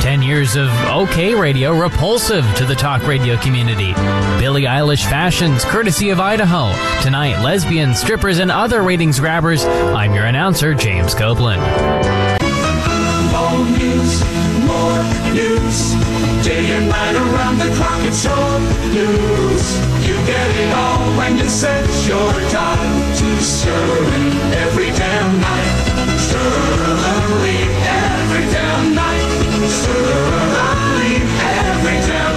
10 years of OK radio repulsive to the talk radio community. Billie Eilish fashions courtesy of Idaho. Tonight, lesbians, strippers, and other ratings grabbers. I'm your announcer, James Copeland. More news, day and night around the clock, it's all news. You get it all when you set your time to Sterling every damn night. Sterling every damn night. Sterling every damn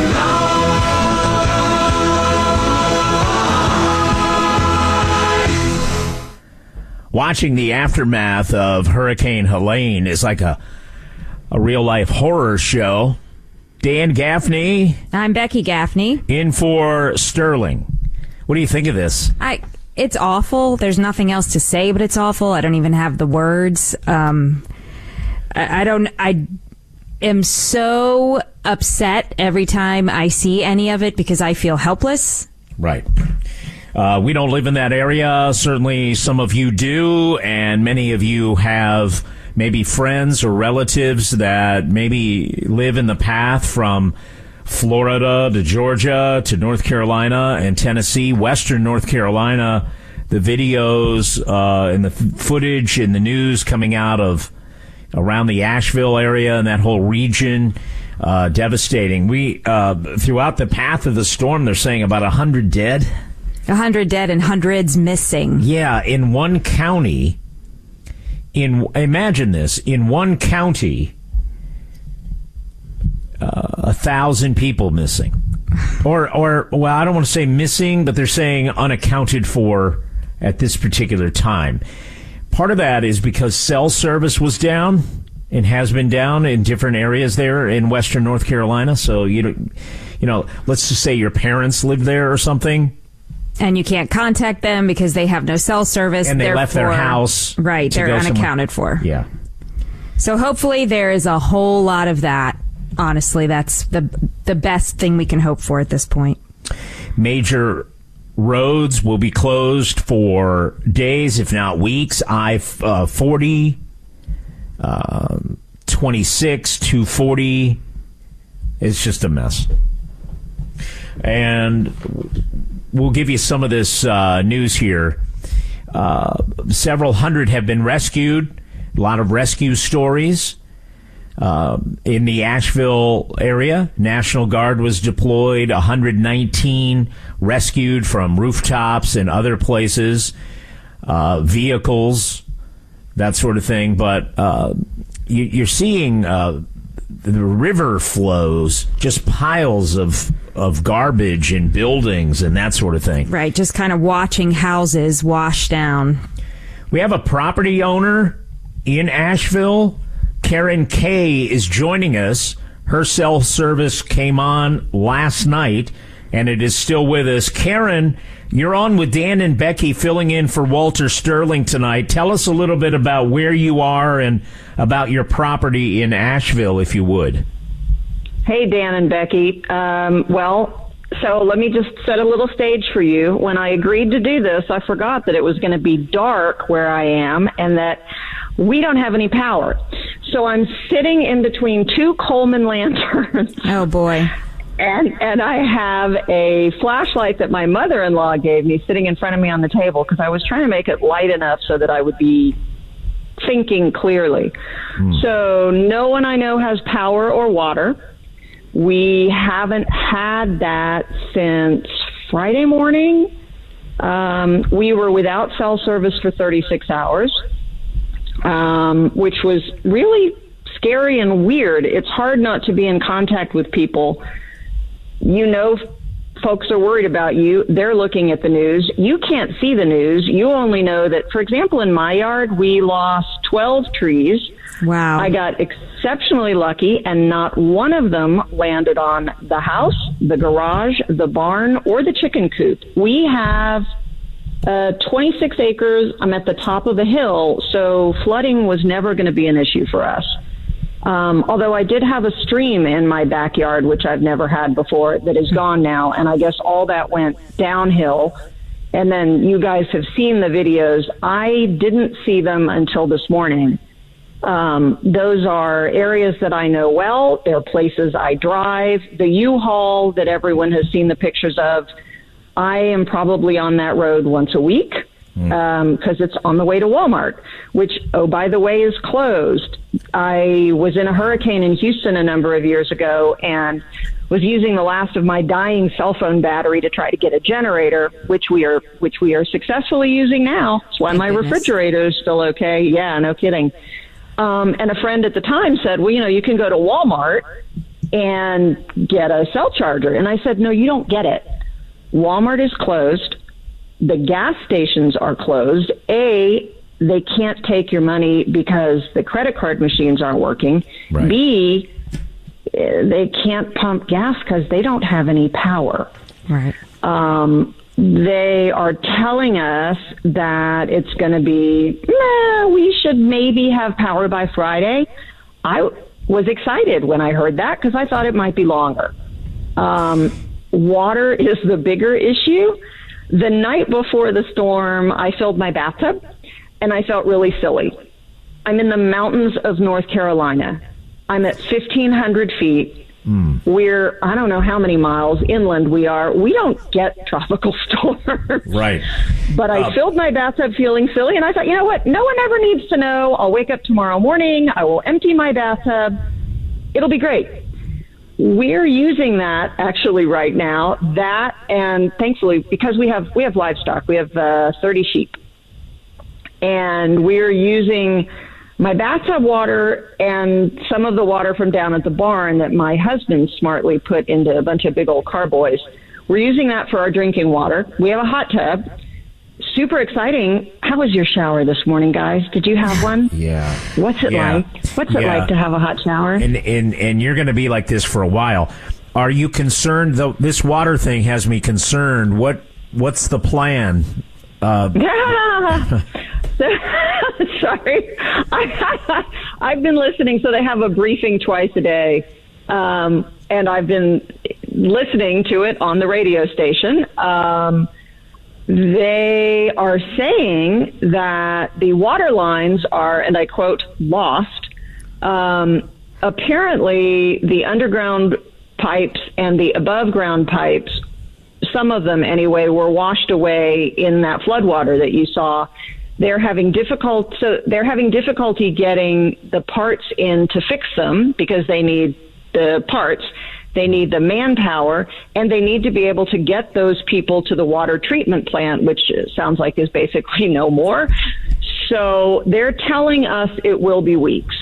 night. Watching the aftermath of Hurricane Helene is like a real-life horror show. Dan Gaffney. I'm Becky Gaffney. In for Sterling. What do you think of this? It's awful. There's nothing else to say, but it's awful. I don't even have the words. I am so upset every time I see any of it because I feel helpless. Right. We don't live in that area. Certainly some of you do, and many of you have maybe friends or relatives that maybe live in the path from Florida to Georgia to North Carolina and Tennessee, Western North Carolina. The videos and the footage and the news coming out of around the Asheville area and that whole region, devastating. We throughout the path of the storm, they're saying about 100 dead. 100 dead and hundreds missing. Yeah, in one county. Imagine this, in one county, 1,000 people missing. Or, well, I don't want to say missing, but they're saying unaccounted for at this particular time. Part of that is because cell service was down and has been down in different areas there in Western North Carolina. So, you know, let's just say your parents live there or something. And you can't contact them because they have no cell service. And they left their house. Right, they're unaccounted for. Yeah. So hopefully there is a whole lot of that. Honestly, that's the best thing we can hope for at this point. Major roads will be closed for days, if not weeks. I-40, 26, 240. It's just a mess. And we'll give you some of this news here. Several hundred have been rescued. A lot of rescue stories in the Asheville area. National Guard was deployed. 119 rescued from rooftops and other places, vehicles, that sort of thing. But you're seeing the river flows, just piles of garbage and buildings and that sort of thing. Right, just kind of watching houses wash down. We have a property owner in Asheville. Karen Kay is joining us. Her cell service came on last night, and it is still with us. Karen, you're on with Dan and Becky filling in for Walter Sterling tonight. Tell us a little bit about where you are and about your property in Asheville, if you would. Hey, Dan and Becky. So let me just set a little stage for you. When I agreed to do this, I forgot that it was going to be dark where I am and that we don't have any power. So I'm sitting in between two Coleman lanterns. Oh, boy. And I have a flashlight that my mother-in-law gave me sitting in front of me on the table because I was trying to make it light enough so that I would be thinking clearly. So no one I know has power or water. We haven't had that since Friday morning. We were without cell service for 36 hours, which was really scary and weird. It's hard not to be in contact with people. You know, folks are worried about you. They're looking at the news. You can't see the news. You only know that, for example, in my yard, we lost 12 trees. Wow. I got exceptionally lucky, and not one of them landed on the house, the garage, the barn, or the chicken coop. We have 26 acres. I'm at the top of a hill, so flooding was never going to be an issue for us. Although I did have a stream in my backyard, which I've never had before, that is gone now, and I guess all that went downhill. And then you guys have seen the videos. I didn't see them until this morning. Those are areas that I know well. They're places I drive. The U-Haul that everyone has seen the pictures of, I am probably on that road once a week because it's on the way to Walmart, which, oh, by the way, is closed. I was in a hurricane in Houston a number of years ago and was using the last of my dying cell phone battery to try to get a generator, which we are successfully using now. That's why my refrigerator is still okay. Yeah, no kidding. And a friend at the time said, well, you can go to Walmart and get a cell charger. And I said, no, you don't get it. Walmart is closed. The gas stations are closed. They can't take your money because the credit card machines aren't working. Right. B, they can't pump gas because they don't have any power. Right. They are telling us that it's going to be, we should maybe have power by Friday. I was excited when I heard that because I thought it might be longer. Water is the bigger issue. The night before the storm, I filled my bathtub, and I felt really silly. I'm in the mountains of North Carolina. I'm at 1,500 feet. We're, I don't know how many miles inland we are. We don't get tropical storms. Right. But I filled my bathtub feeling silly, and I thought, you know what? No one ever needs to know. I'll wake up tomorrow morning. I will empty my bathtub. It'll be great. We're using that actually right now. That, and thankfully, because we have livestock, we have 30 sheep, and we're using my bathtub water and some of the water from down at the barn that my husband smartly put into a bunch of big old carboys. We're using that for our drinking water. We have a hot tub. Super exciting. How was your shower this morning, guys? Did you have one? Yeah. What's it like? What's it like to have a hot shower? And you're going to be like this for a while. Are you concerned, though? This water thing has me concerned. What's the plan? Sorry. I've been listening, so they have a briefing twice a day. And I've been listening to it on the radio station. They are saying that the water lines are, and I quote, lost. Apparently, the underground pipes and the above ground pipes, some of them anyway, were washed away in that floodwater that you saw. They're having difficulty getting the parts in to fix them because they need the parts. They need the manpower, and they need to be able to get those people to the water treatment plant, which sounds like is basically no more. So they're telling us it will be weeks.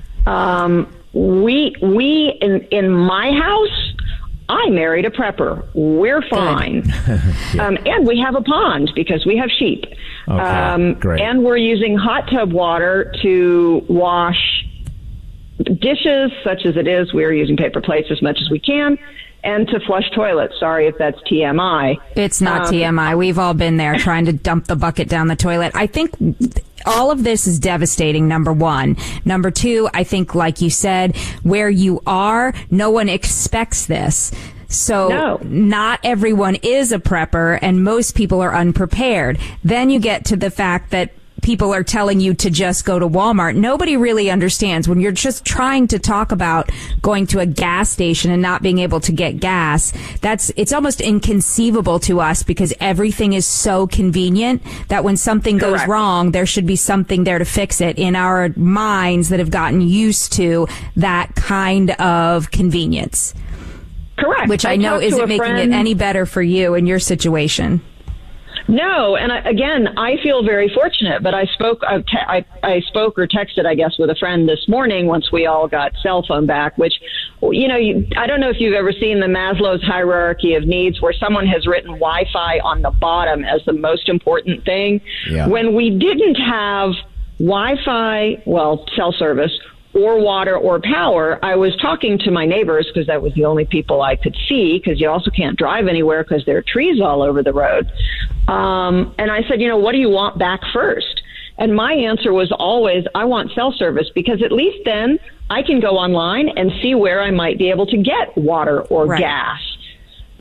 We in my house, I married a prepper. We're fine. And we have a pond because we have sheep. Okay, great. And we're using hot tub water to wash dishes, such as it is. We're using paper plates as much as we can, and to flush toilets. Sorry if that's TMI. It's not TMI. We've all been there trying to dump the bucket down the toilet. I think all of this is devastating, number one. Number two, I think, like you said, where you are, no one expects this. So not everyone is a prepper, and most people are unprepared. Then you get to the fact that people are telling you to just go to Walmart. Nobody really understands when you're just trying to talk about going to a gas station and not being able to get gas. It's almost inconceivable to us because everything is so convenient that when something goes wrong, there should be something there to fix it in our minds that have gotten used to that kind of convenience. Correct. Which I know isn't making it any better for you in your situation. No, and I feel very fortunate. But I spoke or texted, I guess, with a friend this morning once we all got cell phone back. Which, I don't know if you've ever seen the Maslow's hierarchy of needs, where someone has written Wi-Fi on the bottom as the most important thing. Yeah. When we didn't have Wi-Fi, cell service, or water or power, I was talking to my neighbors because that was the only people I could see, because you also can't drive anywhere because there are trees all over the road. And I said, what do you want back first? And my answer was always, I want cell service, because at least then I can go online and see where I might be able to get water or gas.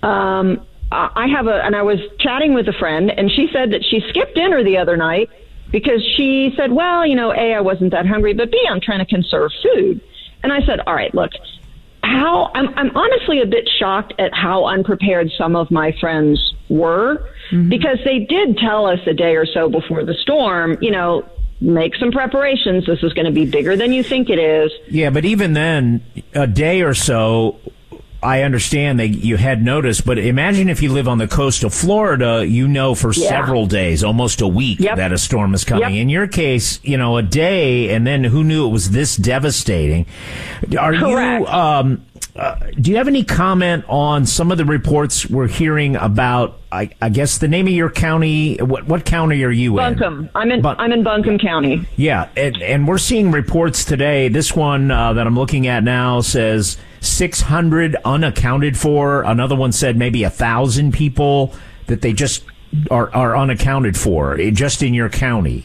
I was chatting with a friend, and she said that she skipped dinner the other night because she said, well, you know, A, I wasn't that hungry, but B, I'm trying to conserve food. And I said, all right, look, I'm honestly a bit shocked at how unprepared some of my friends were, because they did tell us a day or so before the storm, you know, make some preparations. This is going to be bigger than you think it is. Yeah, but even then, a day or so, I understand that you had notice, but imagine if you live on the coast of Florida, you know for several days, almost a week, that a storm is coming. In your case, you know, a day, and then who knew it was this devastating? Correct. Do you have any comment on some of the reports we're hearing about, I guess, the name of your county? What county are you in? Buncombe. I'm in Buncombe County. Yeah, and we're seeing reports today. This one that I'm looking at now says 600 unaccounted for. Another one said maybe 1,000 people that they just are unaccounted for, just in your county.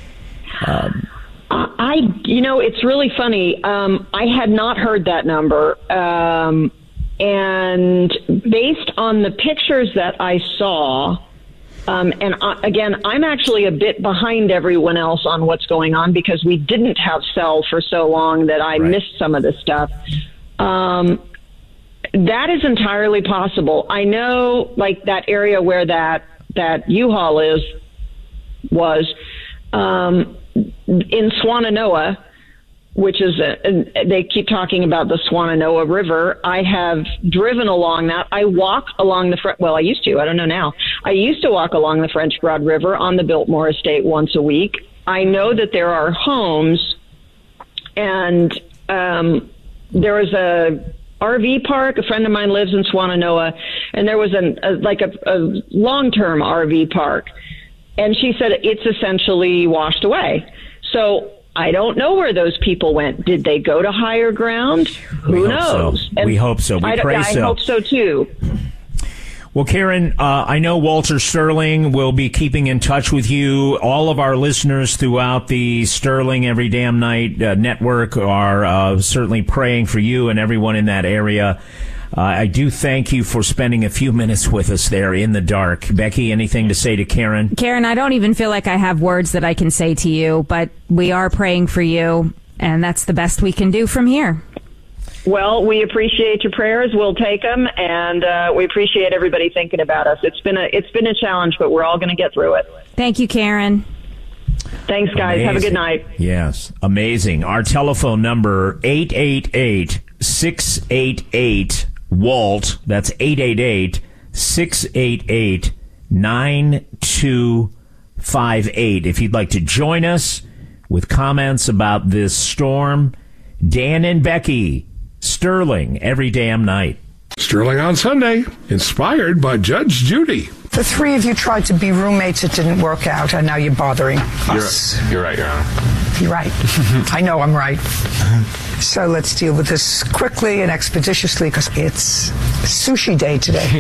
You know, it's really funny. I had not heard that number. And based on the pictures that I saw, again, I'm actually a bit behind everyone else on what's going on because we didn't have cell for so long that I missed some of this stuff. That is entirely possible. I know, like, that area where that U-Haul was in Swannanoa, which is they keep talking about the Swannanoa River. I have driven along that. I walk along I used to. I don't know now. I used to walk along the French Broad River on the Biltmore Estate once a week. I know that there are homes, and there was a RV park. A friend of mine lives in Swannanoa, and there was a long-term RV park, and she said it's essentially washed away. So I don't know where those people went. Did they go to higher ground? Who knows? So. We hope so. We pray so. I hope so, too. Well, Karen, I know Walter Sterling will be keeping in touch with you. All of our listeners throughout the Sterling Every Damn Night network are certainly praying for you and everyone in that area. I do thank you for spending a few minutes with us there in the dark. Becky, anything to say to Karen? Karen, I don't even feel like I have words that I can say to you, but we are praying for you, and that's the best we can do from here. Well, we appreciate your prayers. We'll take them, and we appreciate everybody thinking about us. It's been a challenge, but we're all going to get through it. Thank you, Karen. Thanks, guys. Amazing. Have a good night. Yes, amazing. Our telephone number, 888-688-WALT. That's 888-688-9258. If you'd like to join us with comments about this storm, Dan and Becky, Sterling, Every Damn Night. Sterling on Sunday, inspired by Judge Judy. The three of you tried to be roommates. It didn't work out, and now you're bothering us. You're right, Your Honor. You're right. I know I'm right. So let's deal with this quickly and expeditiously, because it's sushi day today.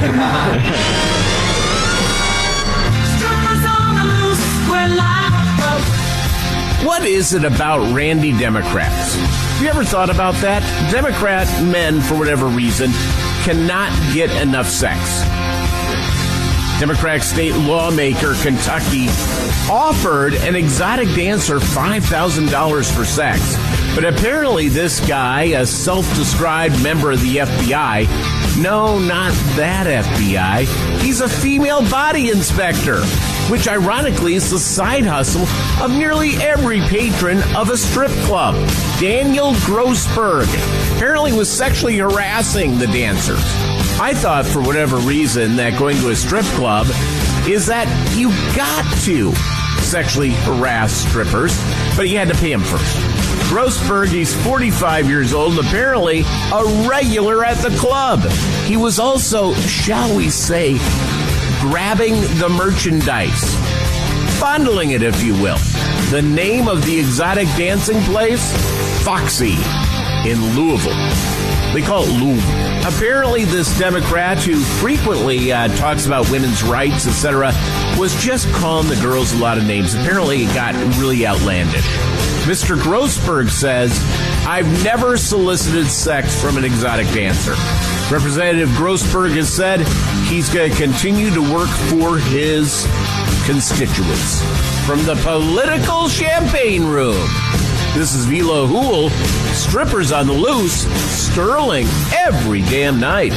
What is it about Randy Democrats? Have you ever thought about that? Democrat men, for whatever reason, cannot get enough sex. Democratic state lawmaker Kentucky offered an exotic dancer $5,000 for sex. But apparently this guy, a self-described member of the FBI, no, not that FBI, he's a female body inspector, which ironically is the side hustle of nearly every patron of a strip club. Daniel Grossberg apparently was sexually harassing the dancers. I thought, for whatever reason, that going to a strip club is that you got to sexually harass strippers, but you had to pay them first. Grossberg, he's 45 years old and apparently a regular at the club. He was also, shall we say, grabbing the merchandise, fondling it, if you will. The name of the exotic dancing place? Foxy in Louisville. They call it Lou. Apparently, this Democrat who frequently talks about women's rights, etc., was just calling the girls a lot of names. Apparently, it got really outlandish. Mr. Grossberg says, I've never solicited sex from an exotic dancer. Representative Grossberg has said he's going to continue to work for his constituents. From the political champagne room, this is Vila Hool, strippers on the loose, Sterling every damn night.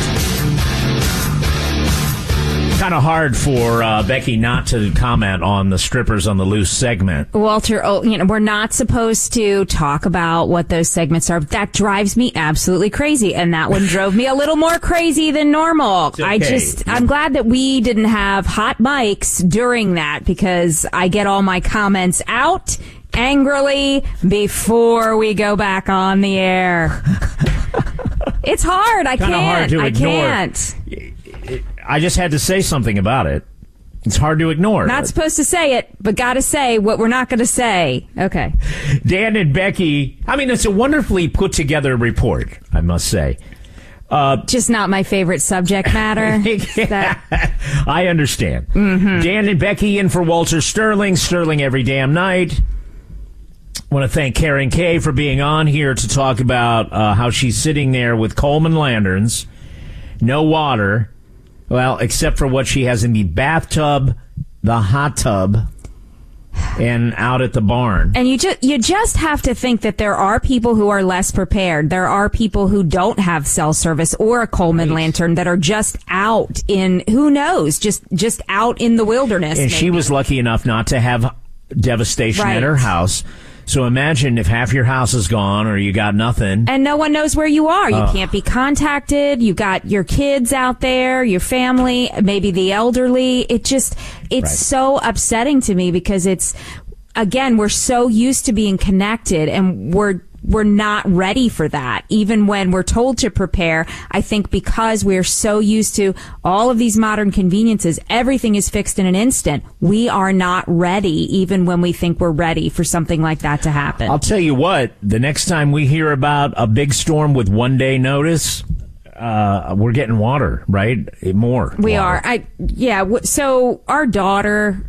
Kind of hard for Becky not to comment on the strippers on the loose segment. Walter, we're not supposed to talk about what those segments are. That drives me absolutely crazy, and that one drove me a little more crazy than normal. Okay. I'm glad that we didn't have hot mics during that, because I get all my comments out angrily before we go back on the air. It's hard. I Kinda can't. hard to I ignore. can't. I just had to say something about it. It's hard to ignore. Not supposed to say it, but gotta say what we're not gonna say. Okay. Dan and Becky, I mean, it's a wonderfully put together report, I must say. Just not my favorite subject matter. I understand. Mm-hmm. Dan and Becky in for Walter Sterling. Sterling every damn night. Want to thank Karen Kay for being on here to talk about how she's sitting there with Coleman lanterns, no water, well, except for what she has in the bathtub, the hot tub, and out at the barn. And you just have to think that there are people who are less prepared. There are people who don't have cell service or a Coleman lantern that are just out in, who knows, just out in the wilderness. And she was lucky enough not to have devastation at her house. So imagine if half your house is gone or you got nothing. And no one knows where you are. You can't be contacted. You got your kids out there, your family, maybe the elderly. It's so upsetting to me, because again, we're so used to being connected, and we're not ready for that. Even when we're told to prepare, I think because we're so used to all of these modern conveniences, everything is fixed in an instant. We are not ready, even when we think we're ready for something like that to happen. I'll tell you what, the next time we hear about a big storm with 1 day notice, we're getting water, right? More. We water. are. So our daughter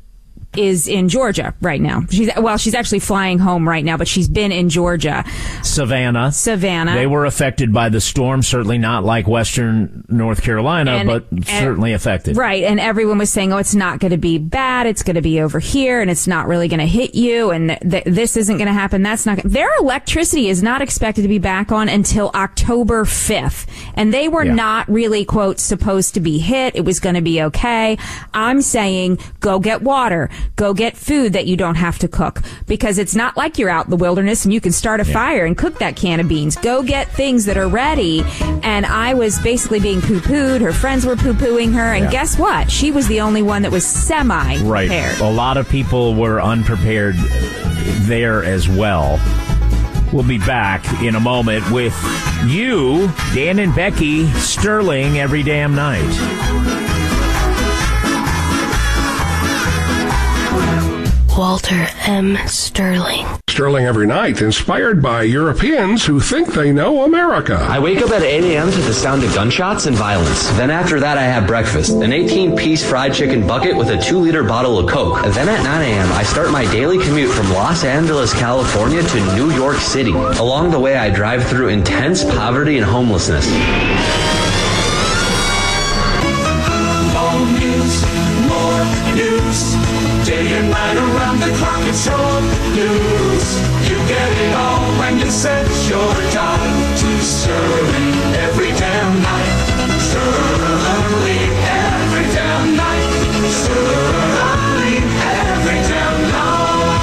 is in Georgia right now. She's actually flying home right now, but she's been in Georgia. Savannah. They were affected by the storm, certainly not like Western North Carolina, but certainly affected. Right, and everyone was saying, it's not going to be bad, it's going to be over here, and it's not really going to hit you, and this isn't going to happen, that's not. Their electricity is not expected to be back on until October 5th, and they were not really, quote, supposed to be hit. It was going to be okay. I'm saying, go get water. Go get food that you don't have to cook, because it's not like you're out in the wilderness and you can start a fire and cook that can of beans. Go get things that are ready. And I was basically being poo-pooed. Her friends were poo-pooing her. And guess what? She was the only one that was semi-prepared. Right. A lot of people were unprepared there as well. We'll be back in a moment with you, Dan and Becky, Sterling every damn night. Walter M. Sterling. Sterling every night, inspired by Europeans who think they know America. I wake up at 8 a.m. to the sound of gunshots and violence. Then after that, I have breakfast. An 18-piece fried chicken bucket with a 2-liter bottle of Coke. Then at 9 a.m., I start my daily commute from Los Angeles, California to New York City. Along the way, I drive through intense poverty and homelessness. All news, more news. Day and night around the clock, it's your news. You get it all when you set your time to Sterling every damn night. Sterling every damn night. Sterling every damn night.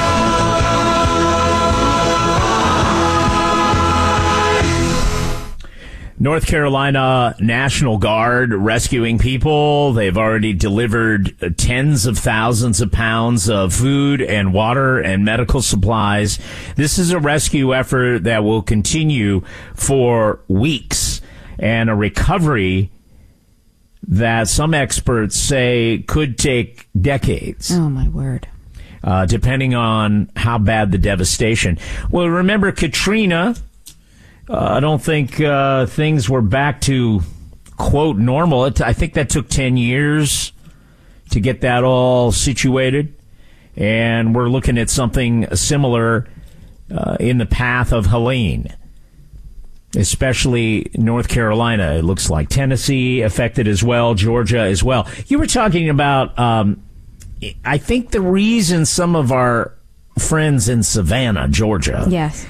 North Carolina National Guard rescuing people. They've already delivered tens of thousands of pounds of food and water and medical supplies. This is a rescue effort that will continue for weeks, and a recovery that some experts say could take decades. Oh, my word. Depending on how bad the devastation. Well, remember Katrina. I don't think things were back to, quote, normal. I think that took 10 years to get that all situated. And we're looking at something similar in the path of Helene, especially North Carolina. It looks like Tennessee affected as well, Georgia as well. You were talking about I think the reason some of our friends in Savannah, Georgia, yes,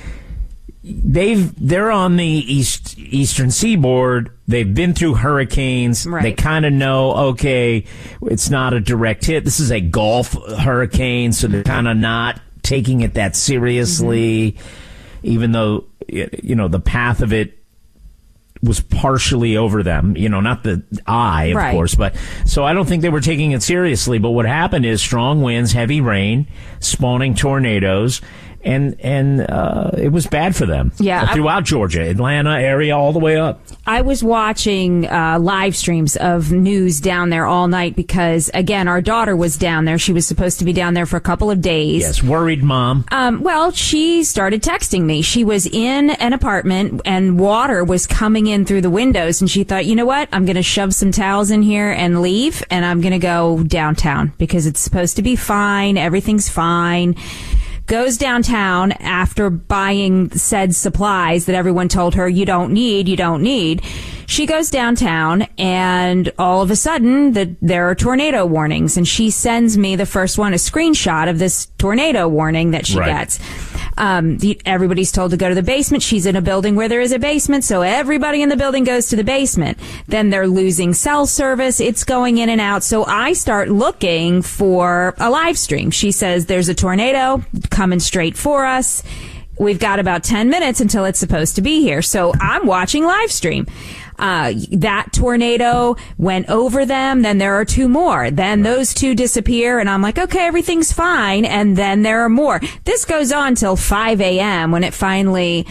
they're on the eastern seaboard. They've been through hurricanes. Right. They kind of know, okay, it's not a direct hit. This is a Gulf hurricane, so they're kind of not taking it that seriously, even though, the path of it was partially over them, not the eye, of right. course, but so I don't think they were taking it seriously. But what happened is strong winds, heavy rain, spawning tornadoes, and it was bad for them. Yeah, throughout Georgia, Atlanta area, all the way up. I was watching live streams of news down there all night because, again, our daughter was down there. She was supposed to be down there for a couple of days. Yes, worried mom. Well, she started texting me. She was in an apartment and water was coming in through the windows, and she thought, you know what? I'm going to shove some towels in here and leave, and I'm going to go downtown because it's supposed to be fine. Everything's fine. Goes downtown after buying said supplies that everyone told her you don't need. She goes downtown, and all of a sudden there are tornado warnings, and she sends me the first one, a screenshot of this tornado warning that she gets. Everybody's told to go to the basement. She's in a building where there is a basement, so everybody in the building goes to the basement. Then they're losing cell service. It's going in and out. So I start looking for a live stream. She says there's a tornado coming straight for us. We've got about 10 minutes until it's supposed to be here. So I'm watching live stream. That tornado went over them. Then there are two more. Then those two disappear. And I'm like, okay, everything's fine. And then there are more. This goes on till 5 a.m. when it finally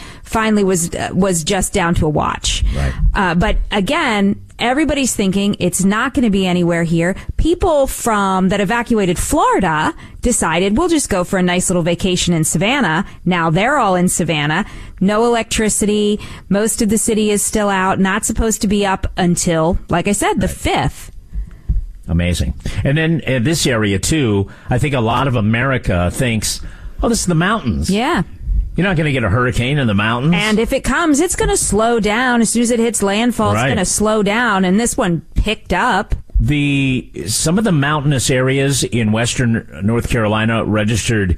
was just down to a watch. Right. But again, everybody's thinking it's not going to be anywhere here. People that evacuated Florida decided we'll just go for a nice little vacation in Savannah. Now they're all in Savannah. No electricity. Most of the city is still out. Not supposed to be up until, like I said, the 5th. Amazing. And then this area, too, I think a lot of America thinks, oh, this is the mountains. Yeah. You're not going to get a hurricane in the mountains. And if it comes, it's going to slow down. As soon as it hits landfall, It's going to slow down. And this one picked up. Some of the mountainous areas in western North Carolina registered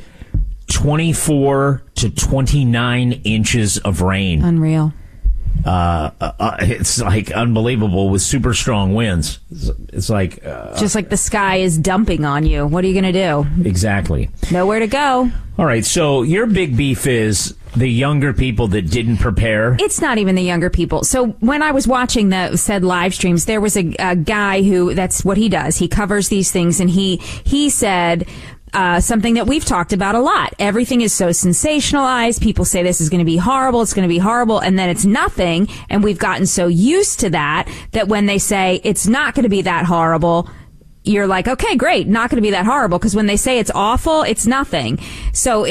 24 to 29 inches of rain. Unreal. It's like unbelievable with super strong winds. It's like just like the sky is dumping on you. What are you going to do? Exactly. Nowhere to go. All right. So your big beef is the younger people that didn't prepare. It's not even the younger people. So when I was watching the said live streams, there was a guy who that's what he does. He covers these things, and he said. Something that we've talked about a lot. Everything is so sensationalized. People say this is going to be horrible. It's going to be horrible. And then it's nothing. And we've gotten so used to that when they say it's not going to be that horrible, you're like, okay, great. Not going to be that horrible. Because when they say it's awful, it's nothing. So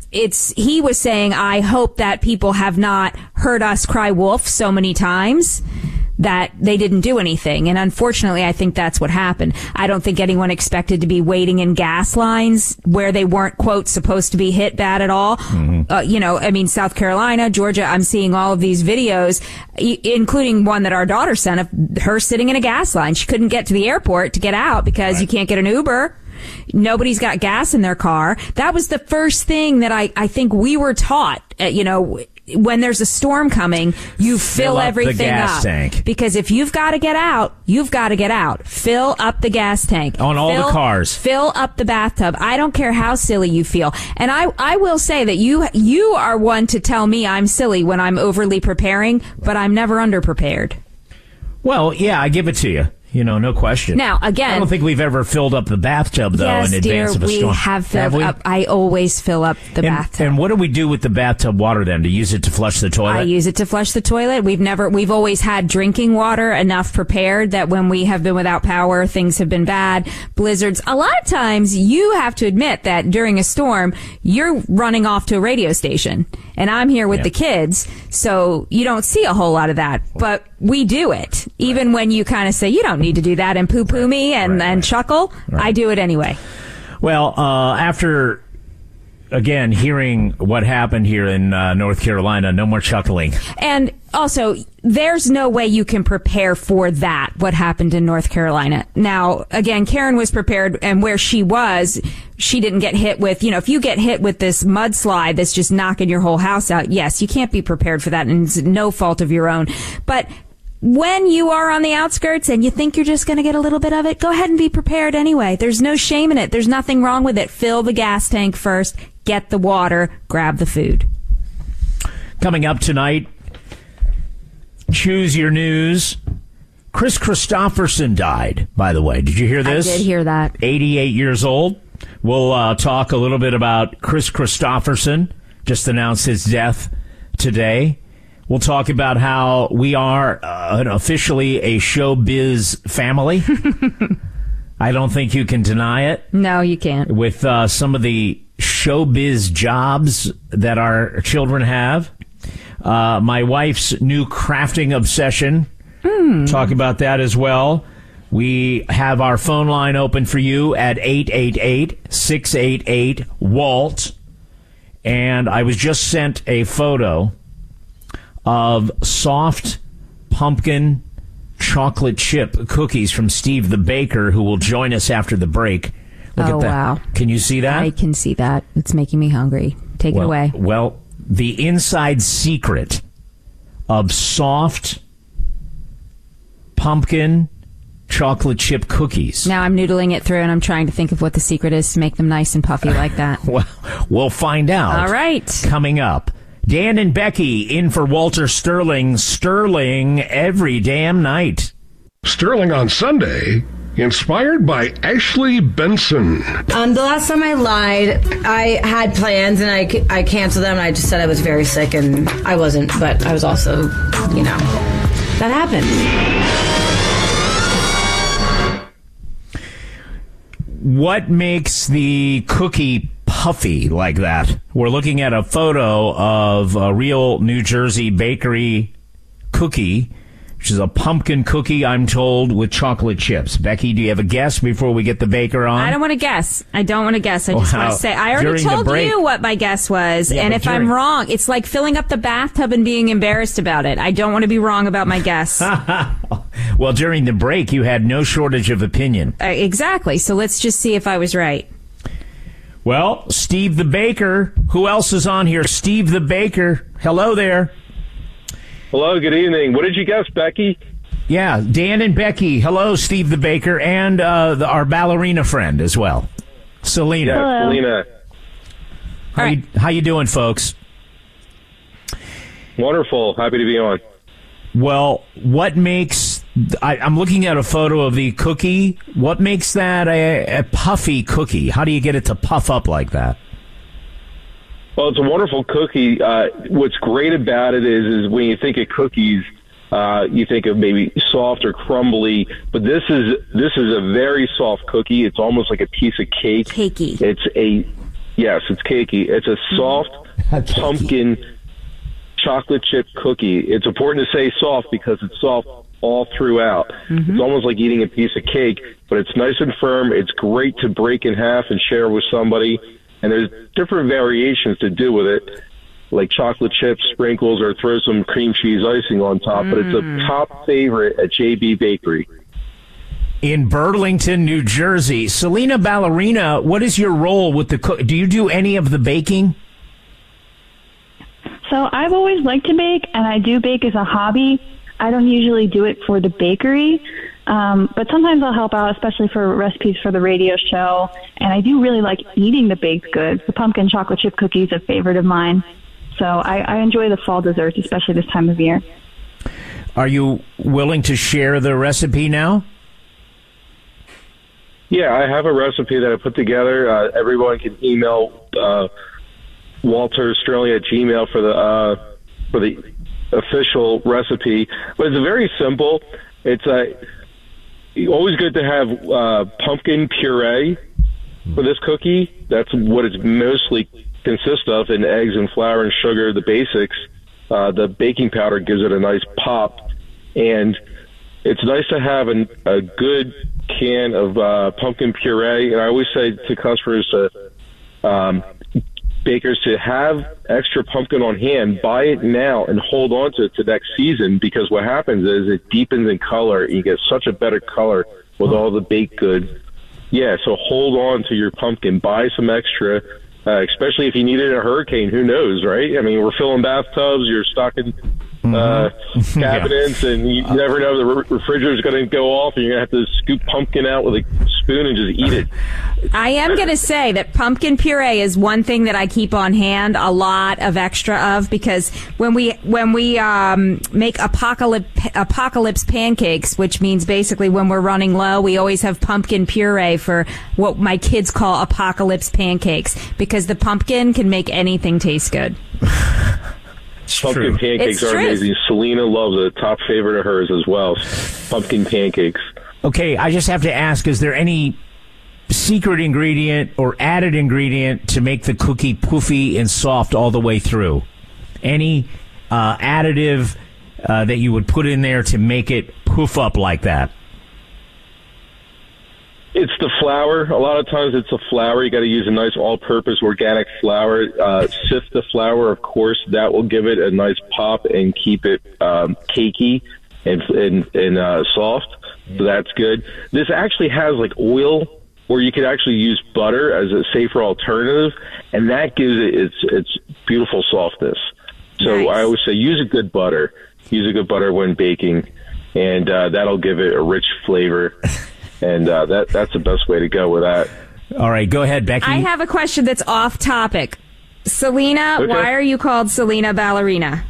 he was saying, I hope that people have not heard us cry wolf so many times that they didn't do anything. And unfortunately, I think that's what happened. I don't think anyone expected to be waiting in gas lines where they weren't, quote, supposed to be hit bad at all. Mm-hmm. South Carolina, Georgia, I'm seeing all of these videos, including one that our daughter sent of her sitting in a gas line. She couldn't get to the airport to get out because you can't get an Uber. Nobody's got gas in their car. That was the first thing that I think we were taught, when there's a storm coming, you fill everything the gas up. Tank. Because if you've got to get out, you've got to get out. Fill up the gas tank. On all the cars. Fill up the bathtub. I don't care how silly you feel. And I will say that you are one to tell me I'm silly when I'm overly preparing, but I'm never underprepared. Well, yeah, I give it to you. No question. Now, again, I don't think we've ever filled up the bathtub, though, in advance of a storm. We have filled up. I always fill up the bathtub. And what do we do with the bathtub water then? To use it to flush the toilet? I use it to flush the toilet. We've always had drinking water enough prepared that when we have been without power, things have been bad. Blizzards. A lot of times you have to admit that during a storm, you're running off to a radio station. And I'm here with the kids, so you don't see a whole lot of that. But we do it. Even when you kind of say, you don't need to do that and poo-poo me and chuckle, I do it anyway. Well, after again, hearing what happened here in North Carolina, no more chuckling. And also, there's no way you can prepare for that, what happened in North Carolina. Now, again, Karen was prepared, and where she was, she didn't get hit with, if you get hit with this mudslide that's just knocking your whole house out, yes, you can't be prepared for that, and it's no fault of your own. But when you are on the outskirts and you think you're just going to get a little bit of it, go ahead and be prepared anyway. There's no shame in it. There's nothing wrong with it. Fill the gas tank first, get the water, grab the food. Coming up tonight, Choose Your News. Chris Christopherson died, by the way. Did you hear this? I did hear that. 88 years old. We'll talk a little bit about Chris Christopherson. Just announced his death today. We'll talk about how we are officially a showbiz family. I don't think you can deny it. No, you can't. With some of the showbiz jobs that our children have. My wife's new crafting obsession. Talk about that as well. We have our phone line open for you at 888-688-WALT. And I was just sent a photo of soft pumpkin chocolate chip cookies from Steve the Baker, who will join us after the break. Look at that. Wow. Can you see that? I can see that. It's making me hungry. Take it away. Well, the inside secret of soft pumpkin chocolate chip cookies. Now I'm noodling it through, and I'm trying to think of what the secret is to make them nice and puffy like that. Well, we'll find out. All right. Coming up. Dan and Becky in for Walter Sterling. Sterling every damn night. Sterling on Sunday, inspired by Ashley Benson. The last time I lied, I had plans and I canceled them. And I just said I was very sick, and I wasn't, but I was also, that happened. What makes the cookie puffy like that? We're looking at a photo of a real New Jersey bakery cookie, which is a pumpkin cookie, I'm told, with chocolate chips. Becky, do you have a guess before we get the baker on? I don't want to guess. I just want to say, I already told you what my guess was, and if I'm wrong, it's like filling up the bathtub and being embarrassed about it. I don't want to be wrong about my guess. Well, during the break, you had no shortage of opinion. Exactly. So let's just see if I was right. Well, Steve the Baker. Who else is on here? Steve the Baker. Hello there. Hello, good evening. What did you guess, Becky? Yeah, Dan and Becky. Hello, Steve the Baker, and our ballerina friend as well, Selena. Yeah, Selena. How you doing, folks? Wonderful. Happy to be on. Well, what makes... I'm looking at a photo of the cookie. What makes that a puffy cookie? How do you get it to puff up like that? Well, it's a wonderful cookie. What's great about it is when you think of cookies, you think of maybe soft or crumbly, but this is a very soft cookie. It's almost like a piece of cake. Cakey. It's cakey. It's a soft pumpkin chocolate chip cookie. It's important to say soft because it's soft all throughout. Mm-hmm. It's almost like eating a piece of cake, but it's nice and firm. It's great to break in half and share with somebody. And there's different variations to do with it, like chocolate chips, sprinkles, or throw some cream cheese icing on top. But it's a top favorite at JB Bakery. In Burlington, New Jersey. Selena Ballerina, what is your role with the cook? Do you do any of the baking? So I've always liked to bake, and I do bake as a hobby. I don't usually do it for the bakery, but sometimes I'll help out, especially for recipes for the radio show. And I do really like eating the baked goods. The pumpkin chocolate chip cookie is a favorite of mine. So I enjoy the fall desserts, especially this time of year. Are you willing to share the recipe now? Yeah, I have a recipe that I put together. Everyone can email Walter Sterling at Gmail for the official recipe, but it's very simple. It's always good to have pumpkin puree for this cookie. That's what it's mostly consists of, and eggs and flour and sugar, the basics. The baking powder gives it a nice pop, and it's nice to have a good can of pumpkin puree. And I always say to customers to bakers to have extra pumpkin on hand, buy it now and hold on to it to next season, because what happens is it deepens in color. You get such a better color with all the baked goods. Yeah, so hold on to your pumpkin. Buy some extra, especially if you need it in a hurricane. Who knows, right? I mean, we're filling bathtubs, you're stocking cabinets, and you never know, the refrigerator's going to go off, and you're going to have to scoop pumpkin out with a spoon and just eat it. I am going to say that pumpkin puree is one thing that I keep on hand a lot of extra of, because when we make apocalypse pancakes, which means basically when we're running low, we always have pumpkin puree for what my kids call apocalypse pancakes, because the pumpkin can make anything taste good. Pumpkin pancakes are amazing. Selena loves it. Top favorite of hers as well. Pumpkin pancakes. Okay, I just have to ask, is there any secret ingredient or added ingredient to make the cookie poofy and soft all the way through? Any additive that you would put in there to make it poof up like that? It's the flour. A lot of times it's the flour. You got to use a nice all-purpose organic flour. Sift the flour, of course. That will give it a nice pop and keep it cakey and soft. So that's good. This actually has like oil, or you could actually use butter as a safer alternative, and that gives it its beautiful softness. So nice. I always say use a good butter. Use a good butter when baking, and that'll give it a rich flavor. And that's the best way to go with that. All right, go ahead, Becky. I have a question that's off topic. Selena, okay. Why are you called Selena Ballerina?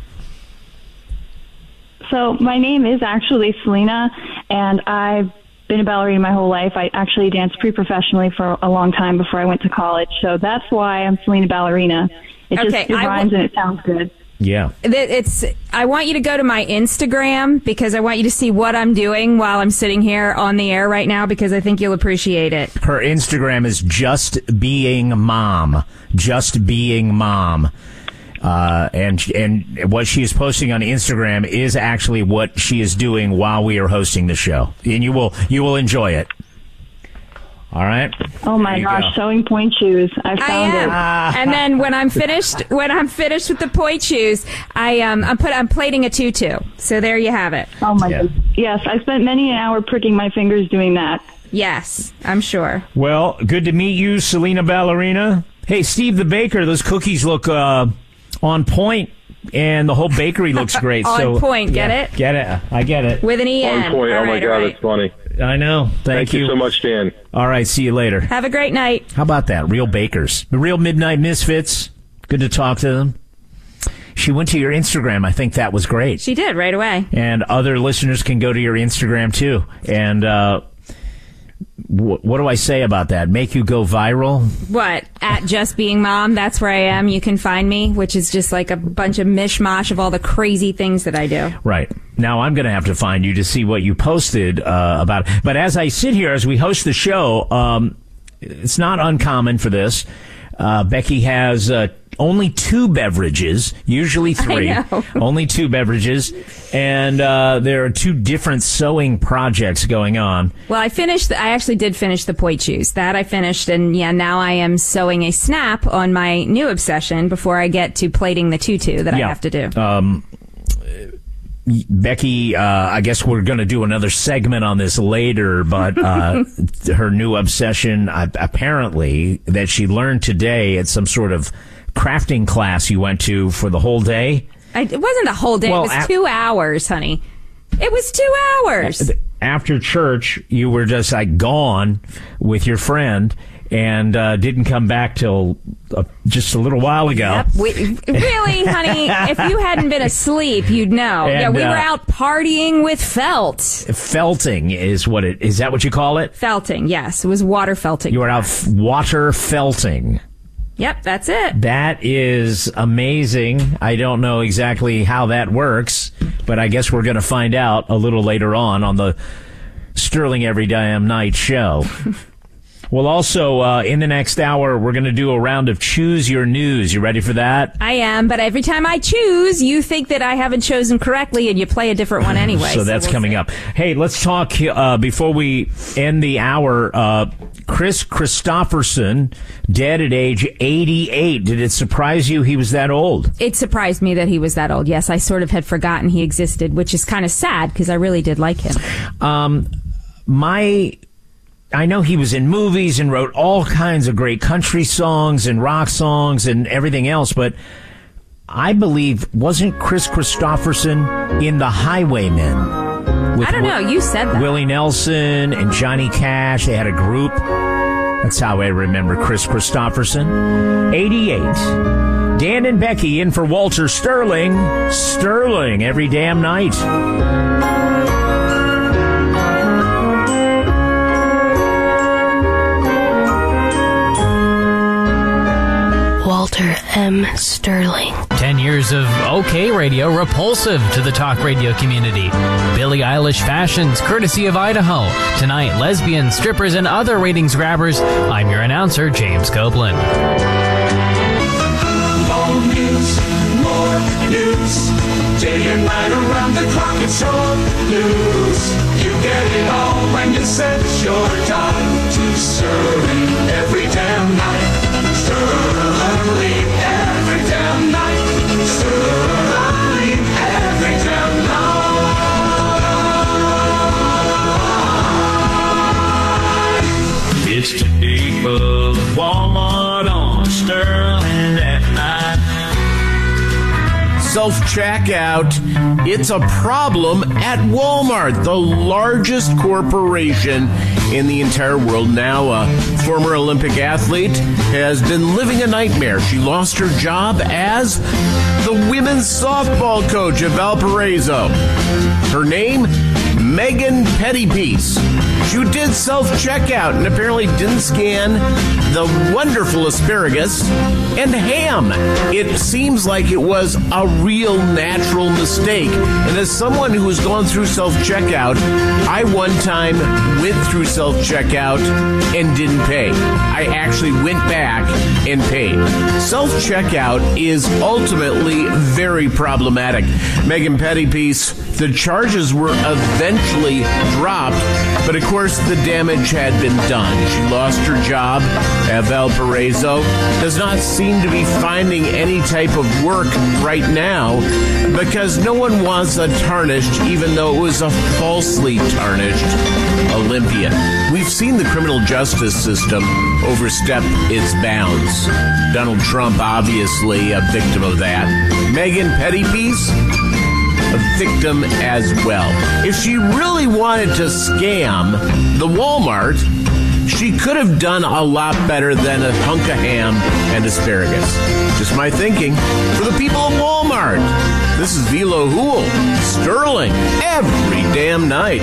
So my name is actually Selena, and I've been a ballerina my whole life. I actually danced pre-professionally for a long time before I went to college. So that's why I'm Selena Ballerina. It rhymes and it sounds good. Yeah. I want you to go to my Instagram, because I want you to see what I'm doing while I'm sitting here on the air right now, because I think you'll appreciate it. Her Instagram is Just Being Mom. Just Being Mom. And what she is posting on Instagram is actually what she is doing while we are hosting the show. And you will enjoy it. All right. Oh my gosh, sewing point shoes! I found it. And then when I'm finished with the point shoes, I'm plaiting a tutu. So there you have it. Oh my goodness! Yes, I spent many an hour pricking my fingers doing that. Yes, I'm sure. Well, good to meet you, Selena Ballerina. Hey, Steve the baker, those cookies look on point. And the whole bakery looks great. On point, get it? Get it. I get it. With an E-N. On point. Oh, my God, that's funny. I know. Thank you so much, Dan. All right, see you later. Have a great night. How about that? Real bakers. The real Midnight Misfits. Good to talk to them. She went to your Instagram. I think that was great. She did, right away. And other listeners can go to your Instagram, too. And what do I say about that? Make you go viral? What? At Just Being Mom. That's where I am. You can find me, which is just like a bunch of mishmash of all the crazy things that I do. Right. Now I'm going to have to find you to see what you posted about it. But as I sit here, as we host the show, it's not uncommon for this. Becky has only 2 beverages, usually 3. I know. Only 2 beverages. And there are 2 different sewing projects going on. Well, I actually did finish the point shoes. That I finished, and now I am sewing a snap on my new obsession before I get to plaiting the tutu that I have to do. Becky, I guess we're going to do another segment on this later, but her new obsession, apparently, that she learned today at some sort of crafting class you went to for the whole day. It wasn't a whole day. Well, it was 2 hours, honey. It was 2 hours. After church, you were just gone with your friend and didn't come back till just a little while ago. Yep. Really, honey? If you hadn't been asleep, you'd know. And, we were out partying with felt. Felting is what it is. That what you call it? Felting, yes. It was water felting. You were out water felting. Yep, that's it. That is amazing. I don't know exactly how that works, but I guess we're going to find out a little later on the Sterling Every Damn Night show. Well, also, in the next hour, we're going to do a round of Choose Your News. You ready for that? I am, but every time I choose, you think that I haven't chosen correctly, and you play a different one anyway. So that's coming up. Hey, let's talk, before we end the hour, Chris Christopherson, dead at age 88. Did it surprise you he was that old? It surprised me that he was that old. Yes, I sort of had forgotten he existed, which is kind of sad because I really did like him. I know he was in movies and wrote all kinds of great country songs and rock songs and everything else, but I believe, wasn't Chris Christopherson in The Highwaymen? I don't know. You said that. Willie Nelson and Johnny Cash. They had a group. That's how I remember Chris Christopherson. 88. Dan and Becky in for Walter Sterling. Sterling every damn night. Walter M. Sterling. 10 years of OK Radio, repulsive to the talk radio community. Billie Eilish fashions, courtesy of Idaho. Tonight, lesbians, strippers, and other ratings grabbers. I'm your announcer, James Copeland. More news, day and night around the clock. It's your news. You get it all when you set your time to Sterling every damn night. Sterling every damn night. Sterling every damn night. It's the people of Walmart on Sterling at night. Self-checkout, it's a problem at Walmart, the largest corporation in the entire world. Now, a former Olympic athlete has been living a nightmare. She lost her job as the women's softball coach at Valparaiso. Her name, Megan Pettypiece. She did self-checkout and apparently didn't scan the wonderful asparagus and ham. It seems like it was a real natural mistake. And as someone who has gone through self-checkout, I one time went through self-checkout and didn't pay. I actually went back and paid. Self-checkout is ultimately very problematic. Megan Pettypiece, the charges were eventually dropped, but of course the damage had been done. She lost her job at Valparaiso, does not seem to be finding any type of work right now because no one wants a tarnished, even though it was a falsely tarnished Olympian. We've seen the criminal justice system overstep its bounds. Donald Trump, obviously a victim of that. Megan Pettypiece, a victim as well. If she really wanted to scam the Walmart, she could have done a lot better than a hunk of ham and asparagus. Just my thinking. For the people of Walmart, this is Velo Hool, Sterling, every damn night.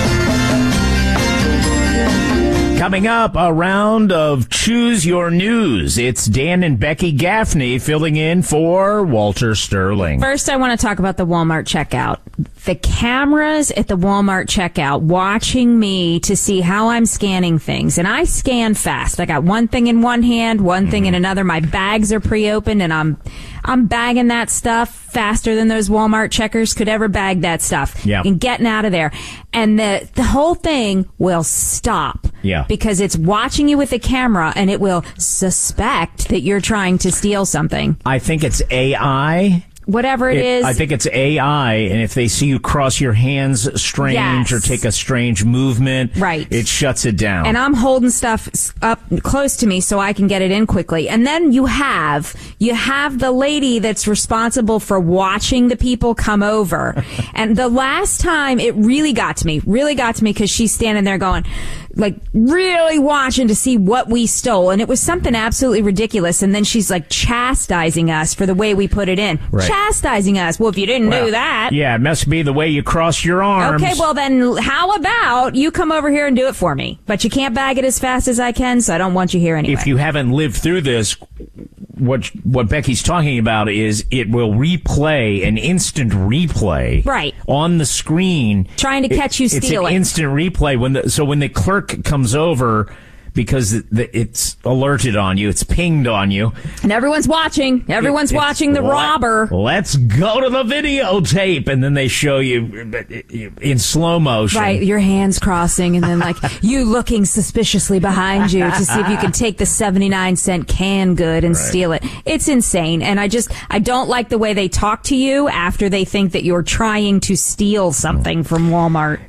Coming up, a round of Choose Your News. It's Dan and Becky Gaffney filling in for Walter Sterling. First, I want to talk about the Walmart checkout. The cameras at the Walmart checkout watching me to see how I'm scanning things. And I scan fast. I got one thing in one hand, one thing in another. My bags are pre-opened, and I'm bagging that stuff faster than those Walmart checkers could ever bag that stuff. Yeah. And getting out of there. And the whole thing will stop. Yeah. Because it's watching you with a camera, and it will suspect that you're trying to steal something. I think it's AI. Whatever it is. I think it's AI, and if they see you cross your hands strange or take a strange movement, right, it shuts it down. And I'm holding stuff up close to me so I can get it in quickly. And then you have the lady that's responsible for watching the people come over. And the last time it really got to me because she's standing there going, like, really watching to see what we stole. And it was something absolutely ridiculous. And then she's like chastising us for the way we put it in. Right. Chastising us. Well, if you didn't do that. Yeah, it must be the way you cross your arms. Okay, well then how about you come over here and do it for me? But you can't bag it as fast as I can, so I don't want you here anyway. If you haven't lived through this, what Becky's talking about is it will replay, an instant replay, right, on the screen, trying to catch you stealing. It's an instant replay when the clerk comes over. because it's alerted on you. It's pinged on you. And everyone's watching. Everyone's watching the robber. Let's go to the videotape. And then they show you in slow motion. Right, your hands crossing and then like you looking suspiciously behind you to see if you can take the 79-cent canned good and steal it. It's insane. And I don't like the way they talk to you after they think that you're trying to steal something from Walmart.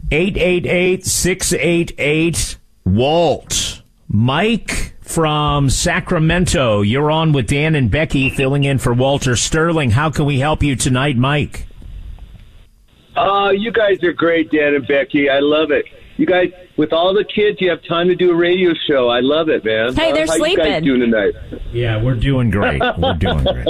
888-688-WALT. Mike from Sacramento, you're on with Dan and Becky, filling in for Walter Sterling. How can we help you tonight, Mike? You guys are great, Dan and Becky. I love it. You guys, with all the kids, you have time to do a radio show. I love it, man. Hey, they're sleeping. How you guys doing tonight? Yeah, we're doing great. We're doing great.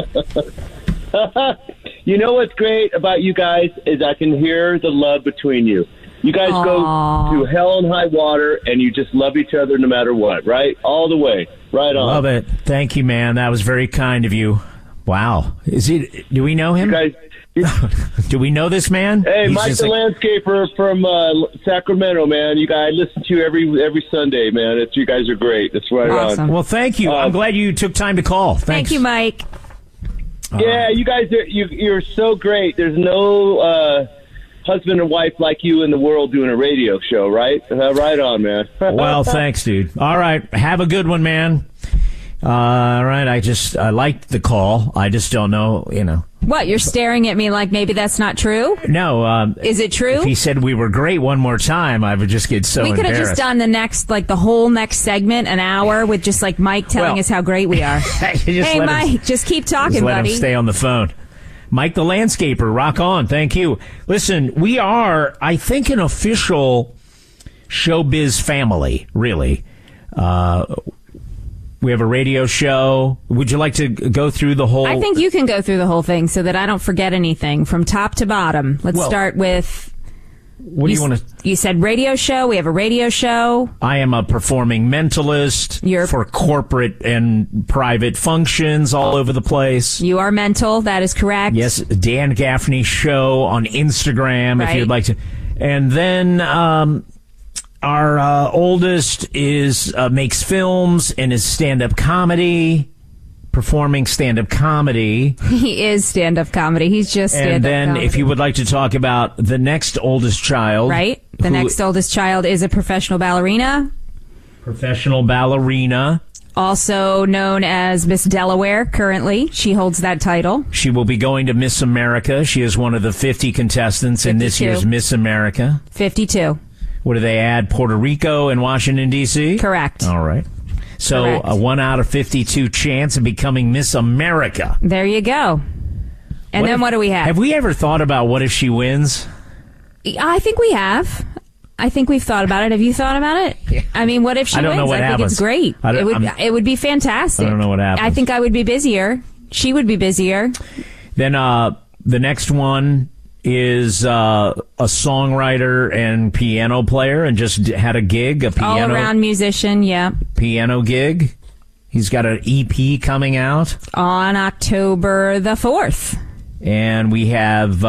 You know what's great about you guys is I can hear the love between you. You guys go through hell and high water, and you just love each other no matter what, right? All the way. Right on. Love it. Thank you, man. That was very kind of you. Wow. Do we know him? You guys, do we know this man? Hey, Mike the landscaper from Sacramento, man. You guys, I listen to you every Sunday, man. You guys are great. That's right on. Well, thank you. I'm glad you took time to call. Thanks. Thank you, Mike. Yeah, you guys you're so great. There's no husband and wife like you in the world doing a radio show, right? Right on, man. Well, thanks, dude. All right. Have a good one, man. All right. I liked the call. I just don't know, What, you're staring at me like maybe that's not true? No. Is it true? If he said we were great one more time, I would just get so embarrassed. We could have just done the whole next segment, an hour, with just like Mike telling us how great we are. Hey, Mike, just keep talking, let buddy. Him stay on the phone. Mike the landscaper, rock on. Thank you. Listen, we are, I think, an official showbiz family, really. We have a radio show. Would you like to go through the whole... I think you can go through the whole thing so that I don't forget anything from top to bottom. Let's start with... What do you want to... You said radio show. We have a radio show. I am a performing mentalist for corporate and private functions all over the place. You are mental. That is correct. Yes, Dan Gaffney Show on Instagram, if you'd like to. And then our oldest makes films and is stand-up comedy. Performing stand-up comedy. He is stand-up comedy. He's just stand-up comedy. And then comedy. If you would like to talk about the next oldest child. Right. The next oldest child is a professional ballerina. Professional ballerina. Also known as Miss Delaware currently. She holds that title. She will be going to Miss America. She is one of the 50 contestants in this year's Miss America. 52. What do they add? Puerto Rico and Washington, D.C.? Correct. All right. So correct. A 1 out of 52 chance of becoming Miss America. There you go. And what do we have? Have we ever thought about what if she wins? I think we have. I think we've thought about it. Have you thought about it? Yeah. I mean, what if she wins? Know what I happens. think it's great. It would be fantastic. I don't know what happens. I think I would be busier. She would be busier. Then the next one is a songwriter and piano player and just had a gig, a piano all-around musician, yeah. Piano gig. He's got an EP coming out on October the 4th. And we have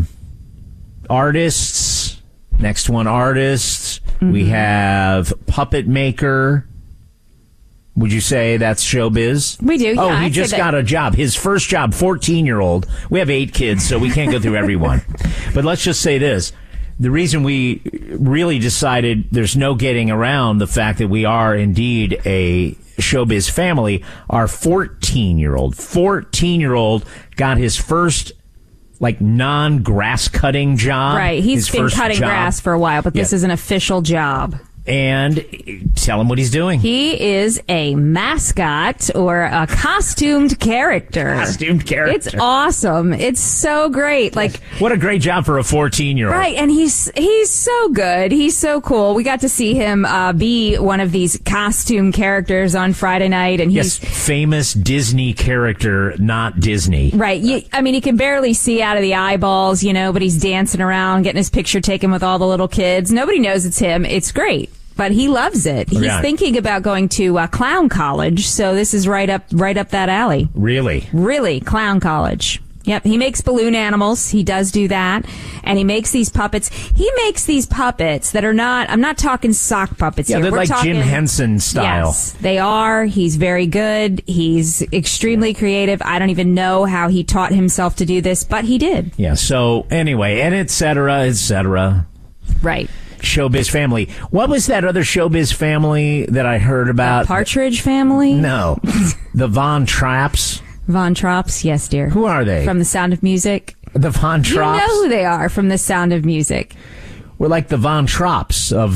artists. Next one, artists. Mm-hmm. We have puppet maker. Would you say that's showbiz? We do, yeah. Oh, he just got a job. His first job, 14-year-old. We have 8 kids, so we can't go through every one. But let's just say this. The reason we really decided there's no getting around the fact that we are indeed a showbiz family, our 14-year-old got his first non-grass cutting job. Right. He's been cutting grass for a while, but this is an official job. And tell him what he's doing. He is a mascot or a costumed character. It's awesome. It's so great. What a great job for a 14-year-old. Right, and he's so good. He's so cool. We got to see him be one of these costume characters on Friday night, and he's famous Disney character, not Disney. Right. You can barely see out of the eyeballs, but he's dancing around, getting his picture taken with all the little kids. Nobody knows it's him. It's great. But he loves it. He's thinking about going to clown college, so this is right up that alley. Really? Really, clown college. Yep, he makes balloon animals. He does do that. And he makes these puppets. He makes these puppets that are not, I'm not talking sock puppets Yeah, here. they're We're like talking, Jim Henson style. Yes, they are. He's very good. He's extremely creative. I don't even know how he taught himself to do this, but he did. Yeah, so anyway, and et cetera, et cetera. Right. Showbiz Family. What was that other Showbiz Family that I heard about? The Partridge Family? No. The Von Trapps. Von Trapps, yes, dear. Who are they? From The Sound of Music. The Von Trapps? You know who they are from The Sound of Music. We're like the Von Trapps of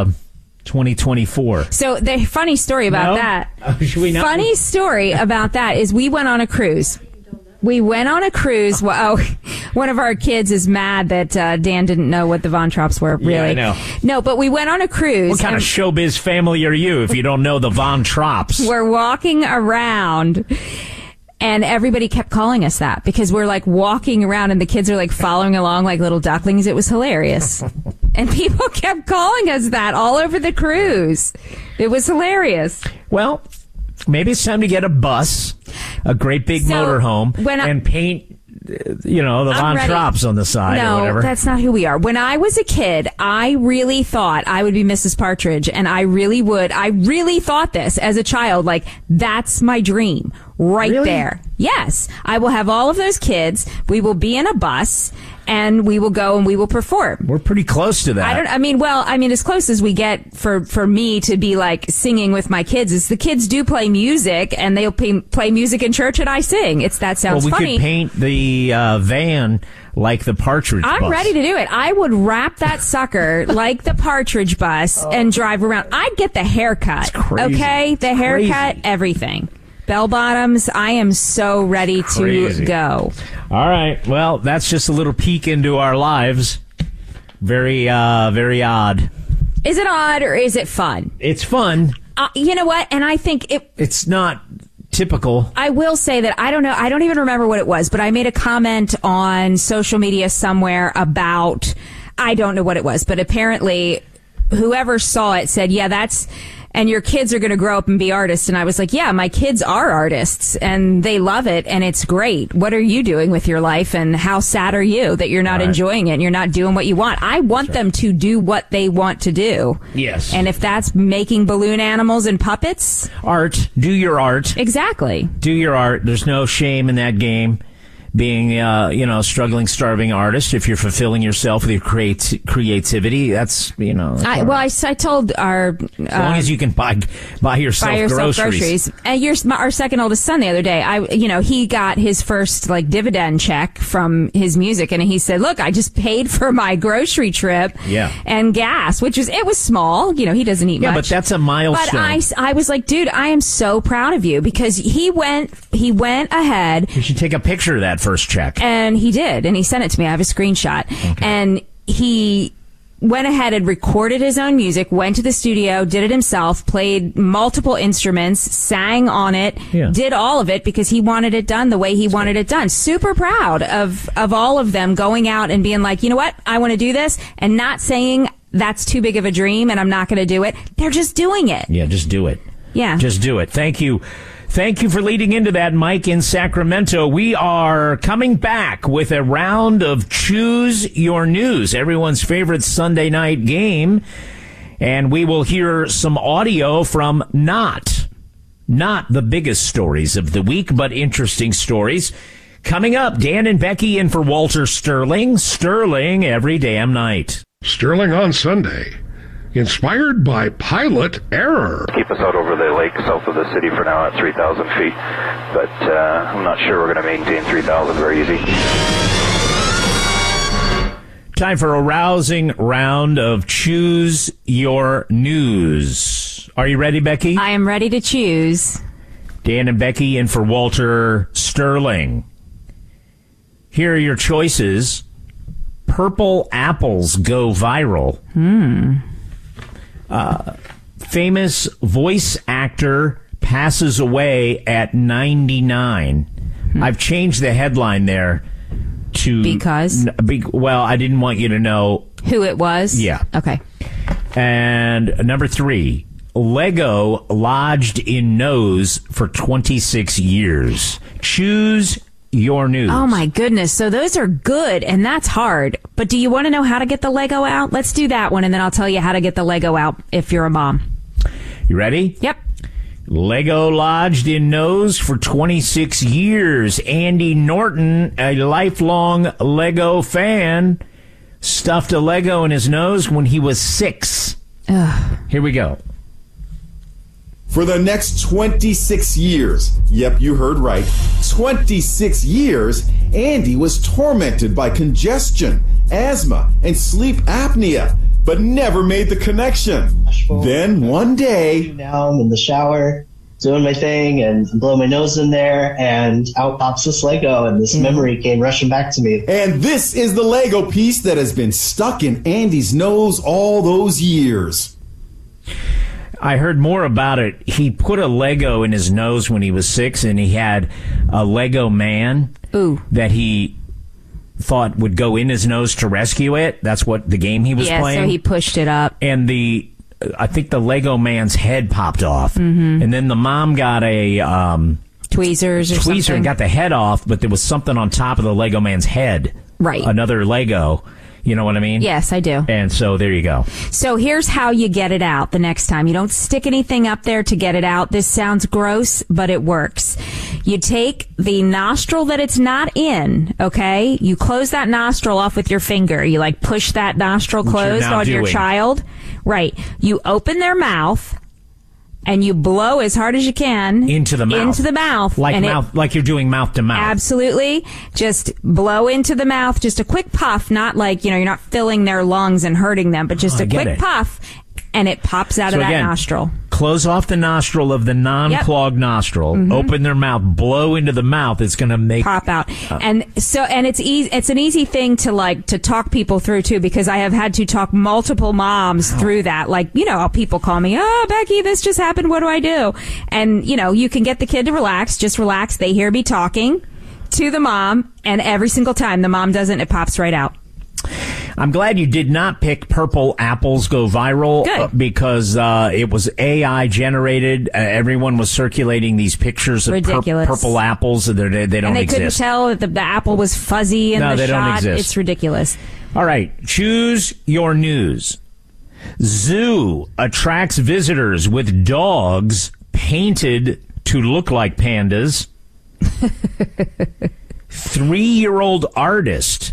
2024. So the funny story about that. Should we not? Funny story about that is we went on a cruise. We went on a cruise. Well, one of our kids is mad that Dan didn't know what the Von Trapps were, really. Yeah, I know. No, but we went on a cruise. What kind of Showbiz Family are you if you don't know the Von Trapps? We're walking around, and everybody kept calling us that because we're like walking around and the kids are like following along like little ducklings. It was hilarious. And people kept calling us that all over the cruise. It was hilarious. Well, maybe it's time to get a bus, a great big motorhome, and paint, the Von Trapps on the side or whatever. No, that's not who we are. When I was a kid, I really thought I would be Mrs. Partridge, and I really would. I really thought this as a child. Like, that's my dream right there. Yes. I will have all of those kids. We will be in a bus, and we will go and we will perform. We're pretty close to that. As close as we get for me to be like singing with my kids is the kids do play music, and they'll play music in church, and I sing. That sounds funny. We could paint the van like the Partridge bus. I'm ready to do it. I would wrap that sucker like the Partridge bus and drive around. I'd get the haircut. Okay? The haircut, everything. Bell bottoms, I am so ready to go. All right. Well, that's just a little peek into our lives. Very, very odd. Is it odd or is it fun? It's fun. You know what? And I think it's not typical. I will say that I don't know. I don't even remember what it was, but I made a comment on social media somewhere about, I don't know what it was, but apparently whoever saw it said, yeah, and your kids are going to grow up and be artists. And I was like, yeah, my kids are artists and they love it and it's great. What are you doing with your life and how sad are you that you're not enjoying it and you're not doing what you want? I want them to do what they want to do. Yes. And if that's making balloon animals and puppets. Art. Do your art. Exactly. Do your art. There's no shame in that game. Being, struggling, starving artist, if you're fulfilling yourself with your creativity, that's, I told our... as long as you can buy yourself groceries. And our second oldest son the other day, he got his first, dividend check from his music, and he said, look, I just paid for my grocery trip and gas, it was small. He doesn't eat much. Yeah, but that's a milestone. But I was like, dude, I am so proud of you because he went ahead. You should take a picture of that first check. And he did, and he sent it to me. I have a screenshot. Okay. And he went ahead and recorded his own music, went to the studio, did it himself, played multiple instruments, sang on it, did all of it because he wanted it done the way he wanted it done. Super proud of all of them going out and being like, you know what, I want to do this, and not saying that's too big of a dream and I'm not going to do it. They're just doing it. Yeah, just do it. Yeah. Just do it. Thank you. Thank you for leading into that, Mike in Sacramento. We are coming back with a round of Choose Your News, everyone's favorite Sunday night game. And we will hear some audio from not the biggest stories of the week, but interesting stories. Coming up, Dan and Becky in for Walter Sterling. Sterling every damn night. Sterling on Sunday. Inspired by pilot error. Keep us out over the lake south of the city for now at 3,000 feet, but I'm not sure we're going to maintain 3,000 very easy. Time for a rousing round of Choose Your News. Are you ready, Becky? I am ready to choose. Dan and Becky in for Walter Sterling. Here are your choices. Purple apples go viral. Famous voice actor passes away at 99. I've changed the headline there to... Because? I didn't want you to know... Who it was? Yeah. Okay. And number 3, Lego lodged in nose for 26 years. Choose Your News. Oh, my goodness. So those are good, and that's hard. But do you want to know how to get the Lego out? Let's do that one, and then I'll tell you how to get the Lego out if you're a mom. You ready? Yep. Lego lodged in nose for 26 years. Andy Norton, a lifelong Lego fan, stuffed a Lego in his nose when he was 6. Ugh. Here we go. For the next 26 years, yep, you heard right, 26 years, Andy was tormented by congestion, asthma, and sleep apnea, but never made the connection. Then one day... Now I'm in the shower, doing my thing, and blow my nose in there, and out pops this Lego, and this memory came rushing back to me. And this is the Lego piece that has been stuck in Andy's nose all those years. I heard more about it. He put a Lego in his nose when he was 6, and he had a Lego man that he thought would go in his nose to rescue it. That's what the game he was playing. So he pushed it up. And I think the Lego man's head popped off. Mm-hmm. And then the mom got a tweezers or something. And got the head off, but there was something on top of the Lego man's head. Right. Another Lego. You know what I mean? Yes, I do. And so there you go. So here's how you get it out the next time. You don't stick anything up there to get it out. This sounds gross, but it works. You take the nostril that it's not in, okay? You close that nostril off with your finger. You push that nostril closed on your child. Right. You open their mouth. And you blow as hard as you can. Into the mouth. Like you're doing mouth to mouth. Absolutely. Just blow into the mouth. Just a quick puff. Not you're not filling their lungs and hurting them, but just a quick puff. And it pops out of that nostril. Close off the nostril of the non-clogged nostril. Mm-hmm. Open their mouth. Blow into the mouth. It's going to pop out. And it's easy. It's an easy thing to talk people through too, because I have had to talk multiple moms through that. How people call me, "Oh, Becky, this just happened. What do I do?" And you can get the kid to relax. Just relax. They hear me talking to the mom, and every single time the mom doesn't, it pops right out. I'm glad you did not pick Purple Apples Go Viral because it was AI generated. Everyone was circulating these pictures of purple apples. They don't exist. And they couldn't tell that the apple was fuzzy in the shot. They don't exist. It's ridiculous. All right. Choose your news. Zoo attracts visitors with dogs painted to look like pandas. 3-year-old artist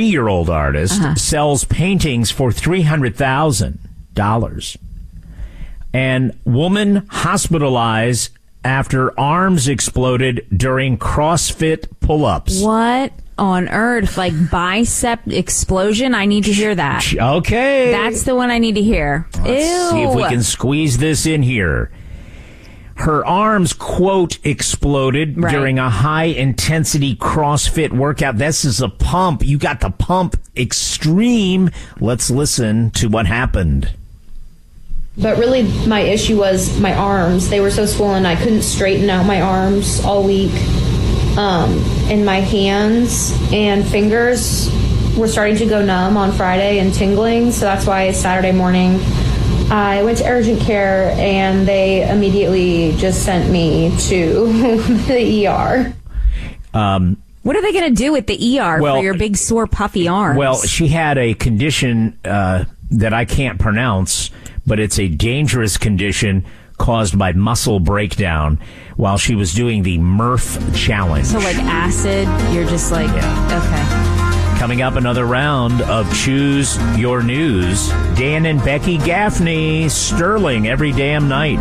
sells paintings for $300,000. And woman hospitalized after arms exploded during CrossFit pull-ups. What on earth? Bicep explosion? I need to hear that. Okay. That's the one I need to hear. Let's see if we can squeeze this in here. Her arms, quote, exploded during a high-intensity CrossFit workout. This is a pump. You got the pump extreme. Let's listen to what happened. But really, my issue was my arms. They were so swollen, I couldn't straighten out my arms all week. And my hands and fingers were starting to go numb on Friday and tingling. So that's why Saturday morning, I went to urgent care, and they immediately just sent me to the ER. What are they going to do with the ER for your big, sore, puffy arms? Well, she had a condition that I can't pronounce, but it's a dangerous condition caused by muscle breakdown while she was doing the Murph challenge. So acid, you're just okay. Coming up, another round of Choose Your News. Dan and Becky Gaffney, Sterling every damn night.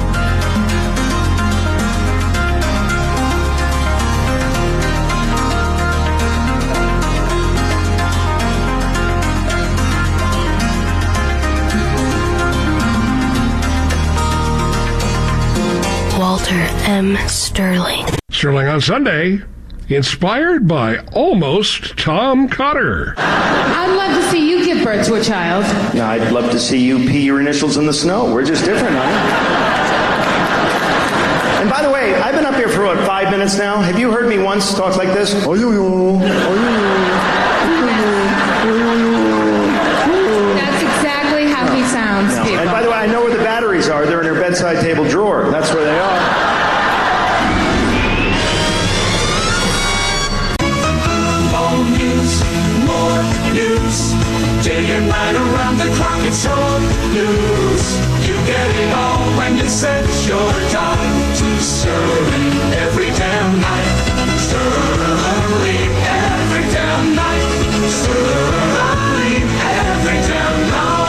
Walter M. Sterling. Sterling on Sunday. Inspired by Almost Tom Cotter. I'd love to see you give birth to a child. Yeah, I'd love to see you pee your initials in the snow. We're just different, honey. And by the way, I've been up here for 5 minutes now. Have you heard me once talk like this? That's exactly how he sounds, people. And by the way, I know where the batteries are. They're in her bedside table drawer. That's where they are. and right around the clock. It's your news. You get it all when you set your time to Sterling every damn night. Sterling every damn night. Sterling every damn night.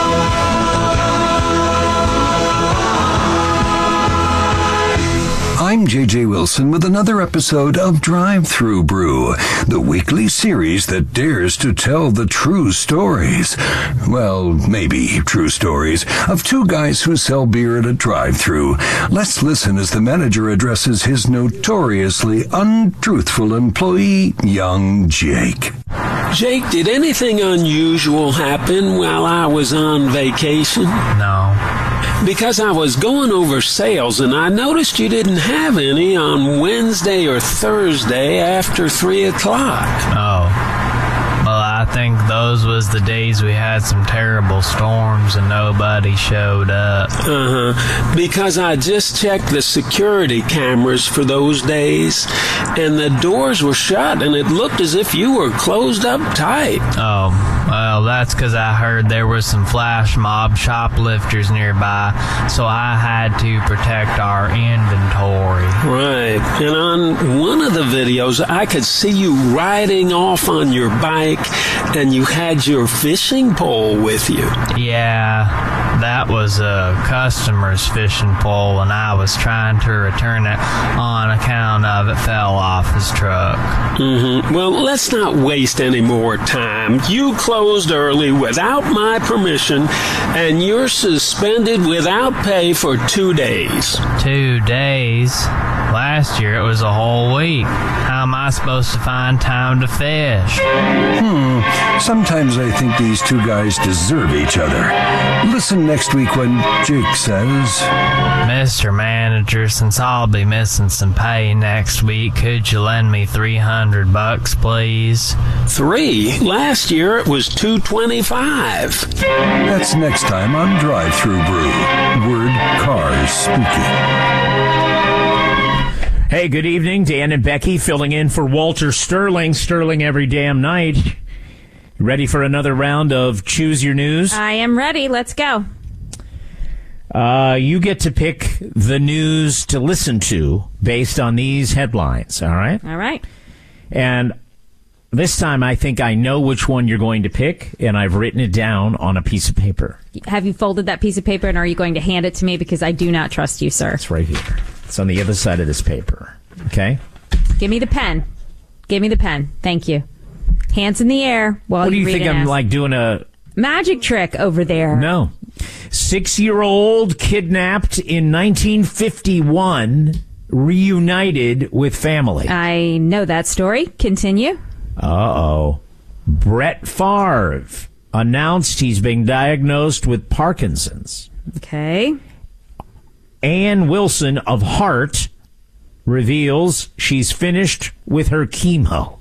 I'm J.J. Wilson with another episode of Drive-Thru Brew, the weekly series that dares to tell the true stories. Well, maybe true stories of two guys who sell beer at a drive-thru. Let's listen as the manager addresses his notoriously untruthful employee, young Jake. Jake, did anything unusual happen while I was on vacation? No. Because I was going over sales and I noticed you didn't have any on Wednesday or Thursday after 3 o'clock. Oh. Well, I think those was the days we had some terrible storms and nobody showed up. Because I just checked the security cameras for those days and the doors were shut and it looked as if you were closed up tight. Oh, well, that's because I heard there was some flash mob shoplifters nearby, so I had to protect our inventory. Right. And on one of the videos, I could see you riding off on your bike and you had your fishing pole with you. Yeah, that was a customer's fishing pole, and I was trying to return it on account of it fell off his truck. Well, let's not waste any more time. You closed early without my permission, and you're suspended without pay for 2 days. 2 days? Last year it was a whole week. How am I supposed to find time to fish? Sometimes I think these two guys deserve each other. Listen next week when Jake says, Mr. Manager, since I'll be missing some pay next week, could you lend me $300, please? 3? Last year it was $225. That's next time on Drive-Thru Brew. Word Cars Speaking. Hey, good evening. Dan and Becky filling in for Walter Sterling. Sterling every damn night. You ready for another round of Choose Your News? I am ready. Let's go. You get to pick the news to listen to based on these headlines, all right? All right. And this time I think I know which one you're going to pick, and I've written it down on a piece of paper. Have you folded that piece of paper, and are you going to hand it to me? Because I do not trust you, sir. It's right here. It's on the other side of this paper. Okay? Give me the pen. Give me the pen. Thank you. Hands in the air while What do you you read think an I'm S. like doing a magic trick over there? No. 6-year-old kidnapped in 1951, reunited with family. I know that story. Continue. Uh-oh. Brett Favre announced he's being diagnosed with Parkinson's. Okay. Ann Wilson of Heart reveals she's finished with her chemo.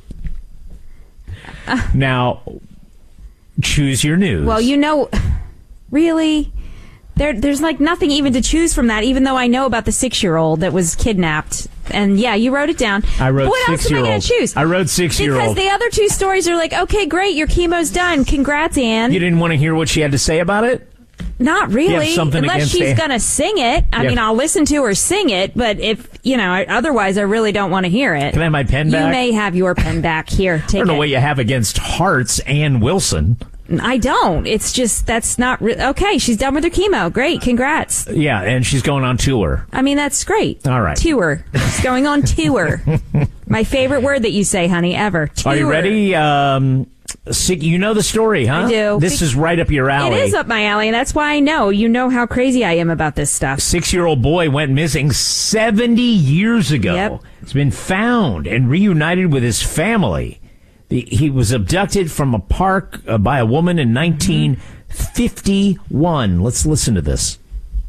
Now, choose your news. Well, you know, really, there's like nothing even to choose from that, even though I know about the 6-year-old that was kidnapped. And yeah, you wrote it down. I wrote what 6-year-old. else am I going to choose? I wrote 6-year-old. Because the other two stories are like, okay, great, your chemo's done. Congrats, Ann. You didn't want to hear what she had to say about it? Not really, unless she's going to sing it. I mean, I'll listen to her sing it, but if, otherwise I really don't want to hear it. Can I have my pen back? You may have your pen back. Here, take it. I don't know what you have against Hearts and Wilson. I don't. It's just, that's not okay, she's done with her chemo. Great, congrats. Yeah, and she's going on tour. I mean, that's great. All right. Tour. She's going on tour. My favorite word that you say, honey, ever. Tour. Are you ready? You know the story, huh? I do. This is right up your alley. It is up my alley, and that's why I know. You know how crazy I am about this stuff. 6-year-old boy went missing 70 years ago. Yep. He's been found and reunited with his family. He was abducted from a park by a woman in 1951. Let's listen to this.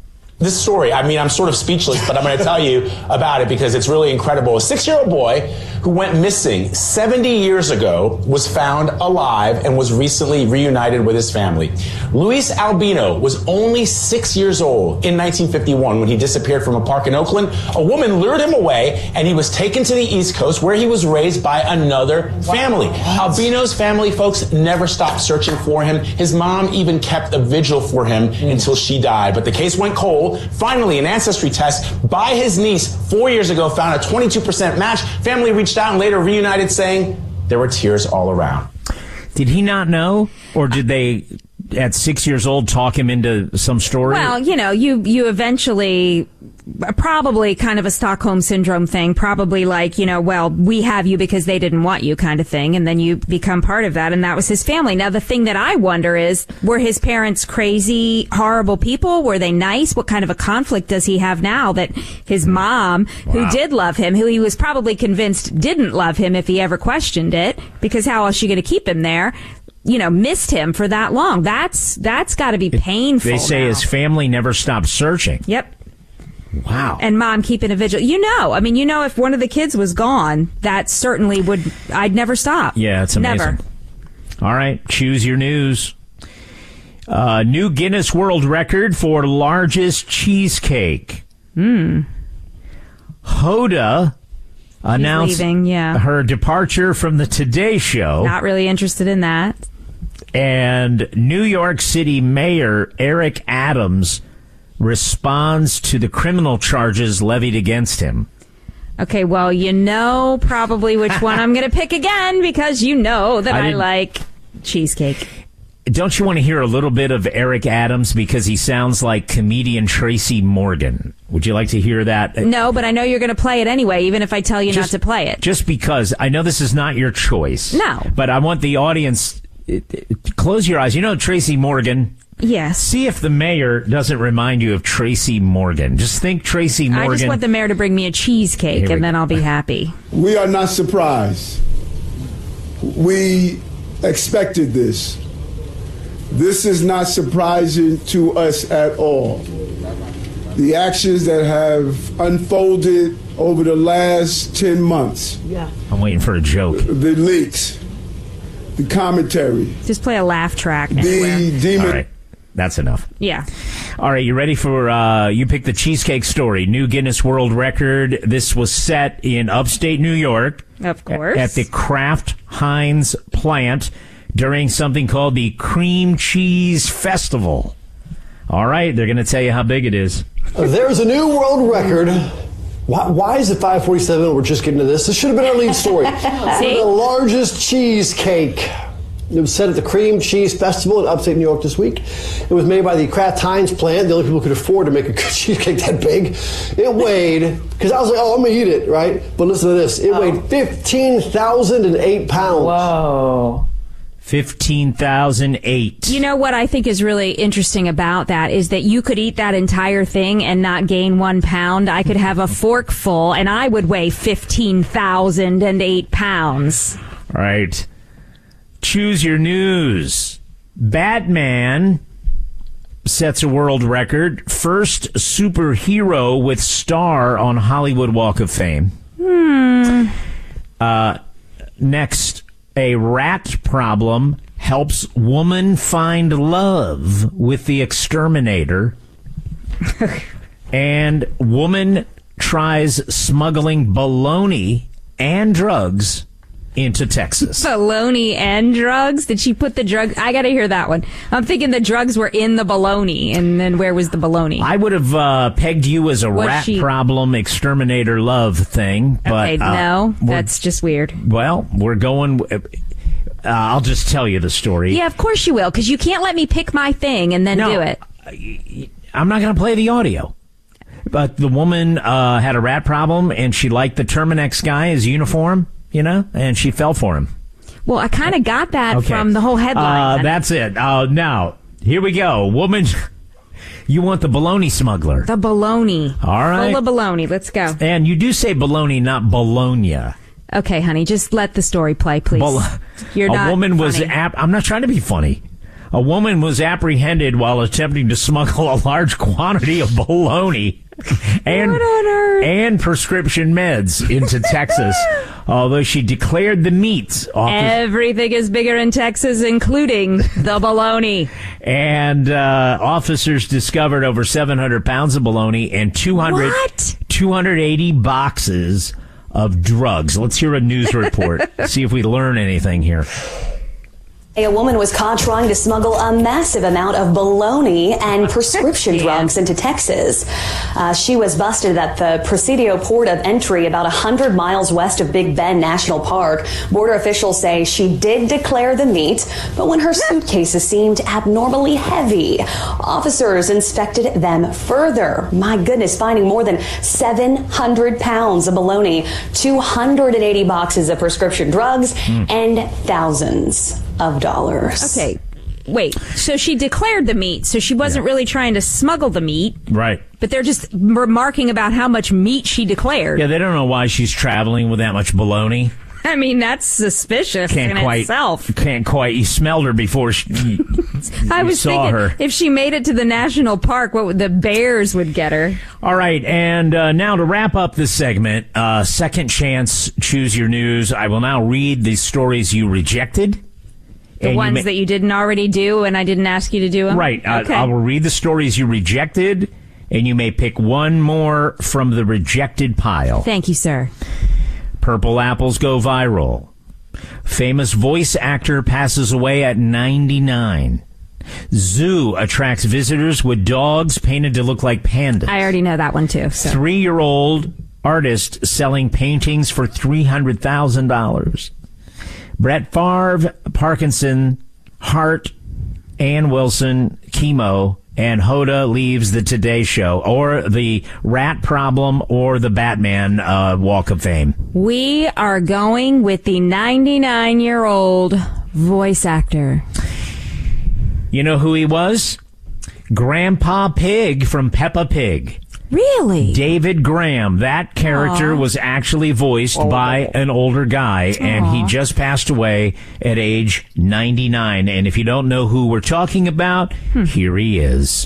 this story, I mean, I'm sort of speechless, but I'm going to tell you about it because it's really incredible. A 6-year-old boy who went missing 70 years ago was found alive and was recently reunited with his family. Luis Albino was only 6 years old in 1951 when he disappeared from a park in Oakland. A woman lured him away, and he was taken to the East Coast where he was raised by another family. Albino's family, folks, never stopped searching for him. His mom even kept a vigil for him until she died. But the case went cold. Finally, an ancestry test by his niece 4 years ago found a 22% match. Family reached out and later reunited, saying there were tears all around. Did he not know? Or did they, at 6 years old, talk him into some story? Well, you know, you eventually, probably kind of a Stockholm Syndrome thing, probably like, you know, well, we have you because they didn't want you kind of thing, and then you become part of that, and that was his family. Now, the thing that I wonder is, were his parents crazy, horrible people? Were they nice? What kind of a conflict does he have now that his mom, who did love him, who he was probably convinced didn't love him if he ever questioned it, because how else are you going to keep him there? You know, missed him for that long. That's got to be painful. They say now. his family never stopped searching. Yep. Wow. And mom keeping a vigil. You know, I mean, you know, if one of the kids was gone, that certainly would, I'd never stop. Yeah, it's amazing. Never. All right, choose your news. New Guinness World Record for largest cheesecake. Hoda announced her departure from the Today Show. Not really interested in that. And New York City Mayor Eric Adams responds to the criminal charges levied against him. Okay, well, you know probably which one I'm going to pick again because you know that I like cheesecake. Don't you want to hear a little bit of Eric Adams because he sounds like comedian Tracy Morgan? Would you like to hear that? No, but I know you're going to play it anyway, even if I tell you not to play it. Just because I know this is not your choice. No. But I want the audience, close your eyes. You know Tracy Morgan? Yes. See if the mayor doesn't remind you of Tracy Morgan. Just think Tracy Morgan. I just want the mayor to bring me a cheesecake, and then I'll be happy. We are not surprised. We expected this. This is not surprising to us at all. The actions that have unfolded over the last 10 months. Yeah. I'm waiting for a joke. The leaks, the commentary. Just play a laugh track. The demon. All right. That's enough. Yeah. All right, you ready for, you picked the cheesecake story, new Guinness World Record. This was set in upstate New York. Of course. At the Kraft Heinz plant during something called the Cream Cheese Festival. All right, they're going to tell you how big it is. There's a new world record. Why is it 5:47? We're just getting to this. This should have been our lead story. See? The largest cheesecake. It was set at the Cream Cheese Festival in upstate New York this week. It was made by the Kraft Heinz plant. The only people who could afford to make a cheesecake that big. It weighed, because I was like, oh, I'm going to eat it, right? But listen to this. It weighed 15,008 pounds. Whoa. 15,008. You know what I think is really interesting about that is that you could eat that entire thing and not gain 1 pound. I could have a fork full and I would weigh 15,008 pounds. All right. Choose your news. Batman sets a world record. First superhero with star on Hollywood Walk of Fame. Next, a rat problem helps woman find love with the exterminator. And woman tries smuggling bologna and drugs into Texas. Bologna and drugs? Did she put the drug? I gotta hear that one. I'm thinking the drugs were in the bologna, and then where was the bologna? I would have pegged you as a rat problem, exterminator love thing, but okay, no, that's just weird. Well, we're going. I'll just tell you the story. Yeah, of course you will, because you can't let me pick my thing and then do it. I'm not going to play the audio. But the woman had a rat problem, and she liked the Terminex guy, his uniform. You know, and she fell for him. Well, I kind of got that from the whole headline. That's it. Now, here we go. Woman, you want the bologna smuggler. The bologna. All right. Full of bologna. Let's go. And you do say bologna, not Bologna. Okay, honey, just let the story play, please. You're not a woman funny. was I'm not trying to be funny. A woman was apprehended while attempting to smuggle a large quantity of bologna and prescription meds into Texas. Although she declared the meats. Everything is bigger in Texas, including the bologna. And officers discovered over 700 pounds of bologna and 280 boxes of drugs. Let's hear a news report. See if we learn anything here. A woman was caught trying to smuggle a massive amount of bologna and prescription drugs into Texas. She was busted at the Presidio port of entry about 100 miles west of Big Bend National Park. Border officials say she did declare the meat, but when her suitcases seemed abnormally heavy, officers inspected them further. My goodness, finding more than 700 pounds of bologna, 280 boxes of prescription drugs, and thousands of dollars. Okay, wait. So she declared the meat, so she wasn't really trying to smuggle the meat. Right. But they're just remarking about how much meat she declared. Yeah, they don't know why she's traveling with that much bologna. I mean, that's suspicious itself. Can't quite. You smelled her before you I was saw thinking, her. if she made it to the national park, the bears would get her. All right, and now to wrap up this segment, Second Chance, Choose Your News. I will now read the stories you rejected. The ones that you didn't already do and I didn't ask you to do them? Right. Okay. I will read the stories you rejected, and you may pick one more from the rejected pile. Thank you, sir. Purple apples go viral. Famous voice actor passes away at 99. Zoo attracts visitors with dogs painted to look like pandas. I already know that one, too. So. 3-year-old artist selling paintings for $300,000. Brett Favre, Parkinson, Hart, Ann Wilson, chemo, and Hoda leaves the Today Show, or the Rat Problem, or the Batman Walk of Fame. We are going with the 99-year-old voice actor. You know who he was? Grandpa Pig from Peppa Pig. Really? David Graham. That character was actually voiced by an older guy, and he just passed away at age 99. And if you don't know who we're talking about, here he is.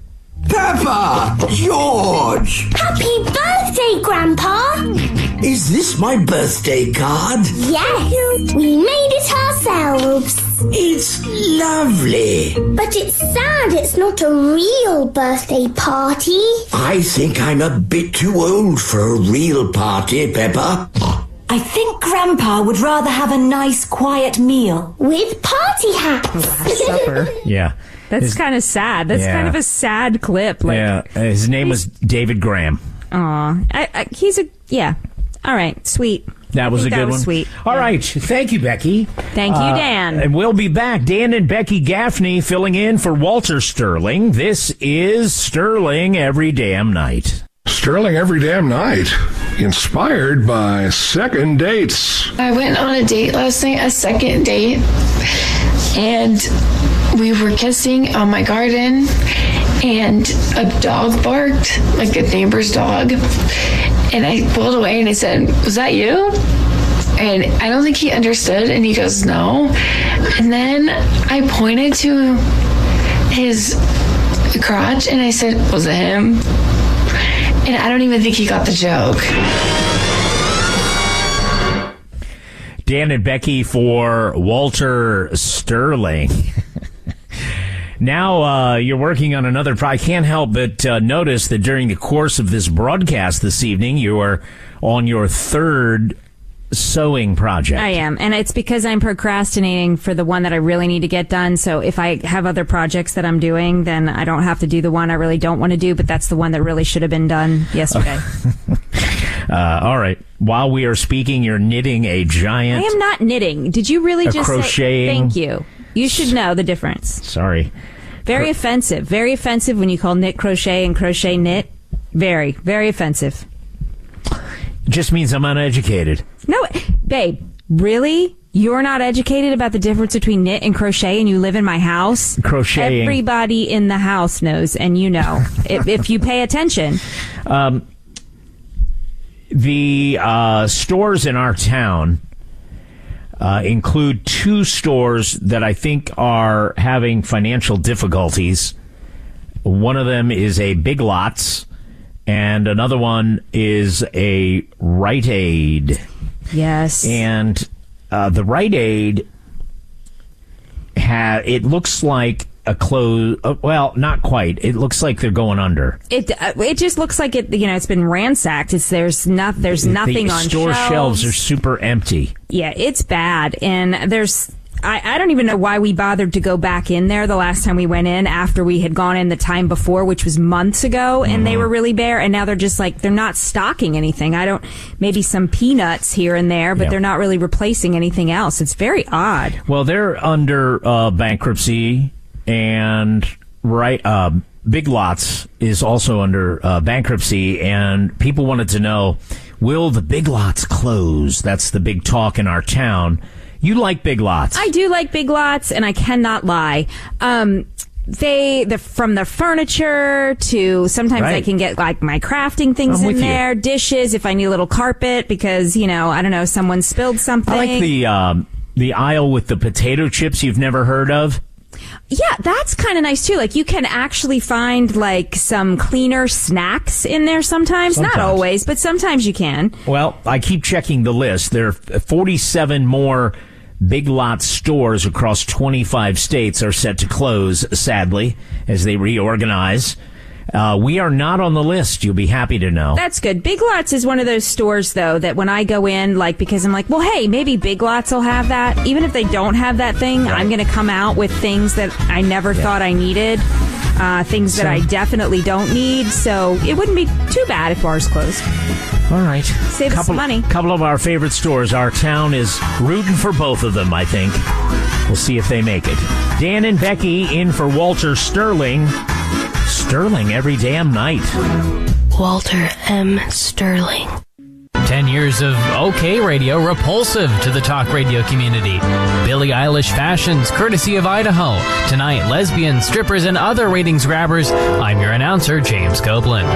Peppa! George! Happy birthday, Grandpa! Is this my birthday card? Yes, we made it ourselves. It's lovely. But it's sad it's not a real birthday party. I think I'm a bit too old for a real party, Peppa. I think Grandpa would rather have a nice, quiet meal. With party hats. Last Supper. Yeah. That's kind of sad. That's kind of a sad clip. His name was David Graham. Aw. He's a... Yeah. All right. Sweet. That was a good one. Sweet. All right. Thank you, Becky. Thank you, Dan. And we'll be back. Dan and Becky Gaffney filling in for Walter Sterling. This is Sterling Every Damn Night. Sterling Every Damn Night. Inspired by second dates. I went on a date last night, a second date, and we were kissing on my garden, and a dog barked, like a neighbor's dog. And I pulled away and I said, "Was that you?" And I don't think he understood, and he goes, "No." And then I pointed to his crotch and I said, "Was it him?" And I don't even think he got the joke. Dan and Becky for Walter Sterling. Now you're working on another project. I can't help but notice that during the course of this broadcast this evening, you are on your third sewing project. I am, and it's because I'm procrastinating for the one that I really need to get done. So if I have other projects that I'm doing, then I don't have to do the one I really don't want to do, but that's the one that really should have been done yesterday. All right. While we are speaking, you're knitting a giant... I am not knitting. Did you really just crocheting. say... Thank you. You should know the difference. Sorry. Very offensive. Very offensive when you call knit crochet and crochet knit. Very, very offensive. Just means I'm uneducated. No, babe, really? You're not educated about the difference between knit and crochet, and you live in my house? Crocheting. Everybody in the house knows, and you know, if you pay attention. The stores in our town include two stores that I think are having financial difficulties. One of them is a Big Lots, and another one is a Rite Aid. Yes. And the Rite Aid, it looks like a close. Well, not quite. It looks like they're going under. It just looks like it. It's been ransacked. There's nothing the on store shelves are super empty. Yeah, it's bad, and there's. I don't even know why we bothered to go back in there the last time we went in after we had gone in the time before, which was months ago, and they were really bare, and now they're just like, they're not stocking anything. Maybe some peanuts here and there, but they're not really replacing anything else. It's very odd. Well, they're under bankruptcy, and Big Lots is also under bankruptcy, and people wanted to know, will the Big Lots close? That's the big talk in our town. You like Big Lots. I do like Big Lots, and I cannot lie. From the furniture to sometimes I can get like my crafting things in there, dishes, if I need a little carpet because, I don't know, someone spilled something. I like the aisle with the potato chips you've never heard of. Yeah, that's kind of nice too. Like you can actually find like some cleaner snacks in there sometimes. Not always, but sometimes you can. Well, I keep checking the list. There are 47 more Big Lots stores across 25 states are set to close, sadly, as they reorganize. We are not on the list, you'll be happy to know. That's good. Big Lots is one of those stores, though, that when I go in, because I'm like, well, hey, maybe Big Lots will have that. Even if they don't have that thing, I'm going to come out with things that I never thought I needed, things that I definitely don't need. So it wouldn't be too bad if ours closed. All right. Save us some money. Couple of our favorite stores. Our town is rooting for both of them, I think. We'll see if they make it. Dan and Becky in for Walter Sterling. Sterling every damn night. Walter M. Sterling. 10 years of OK Radio, repulsive to the talk radio community. Billie Eilish fashions, courtesy of Idaho. Tonight, lesbians, strippers, and other ratings grabbers. I'm your announcer, James Copeland.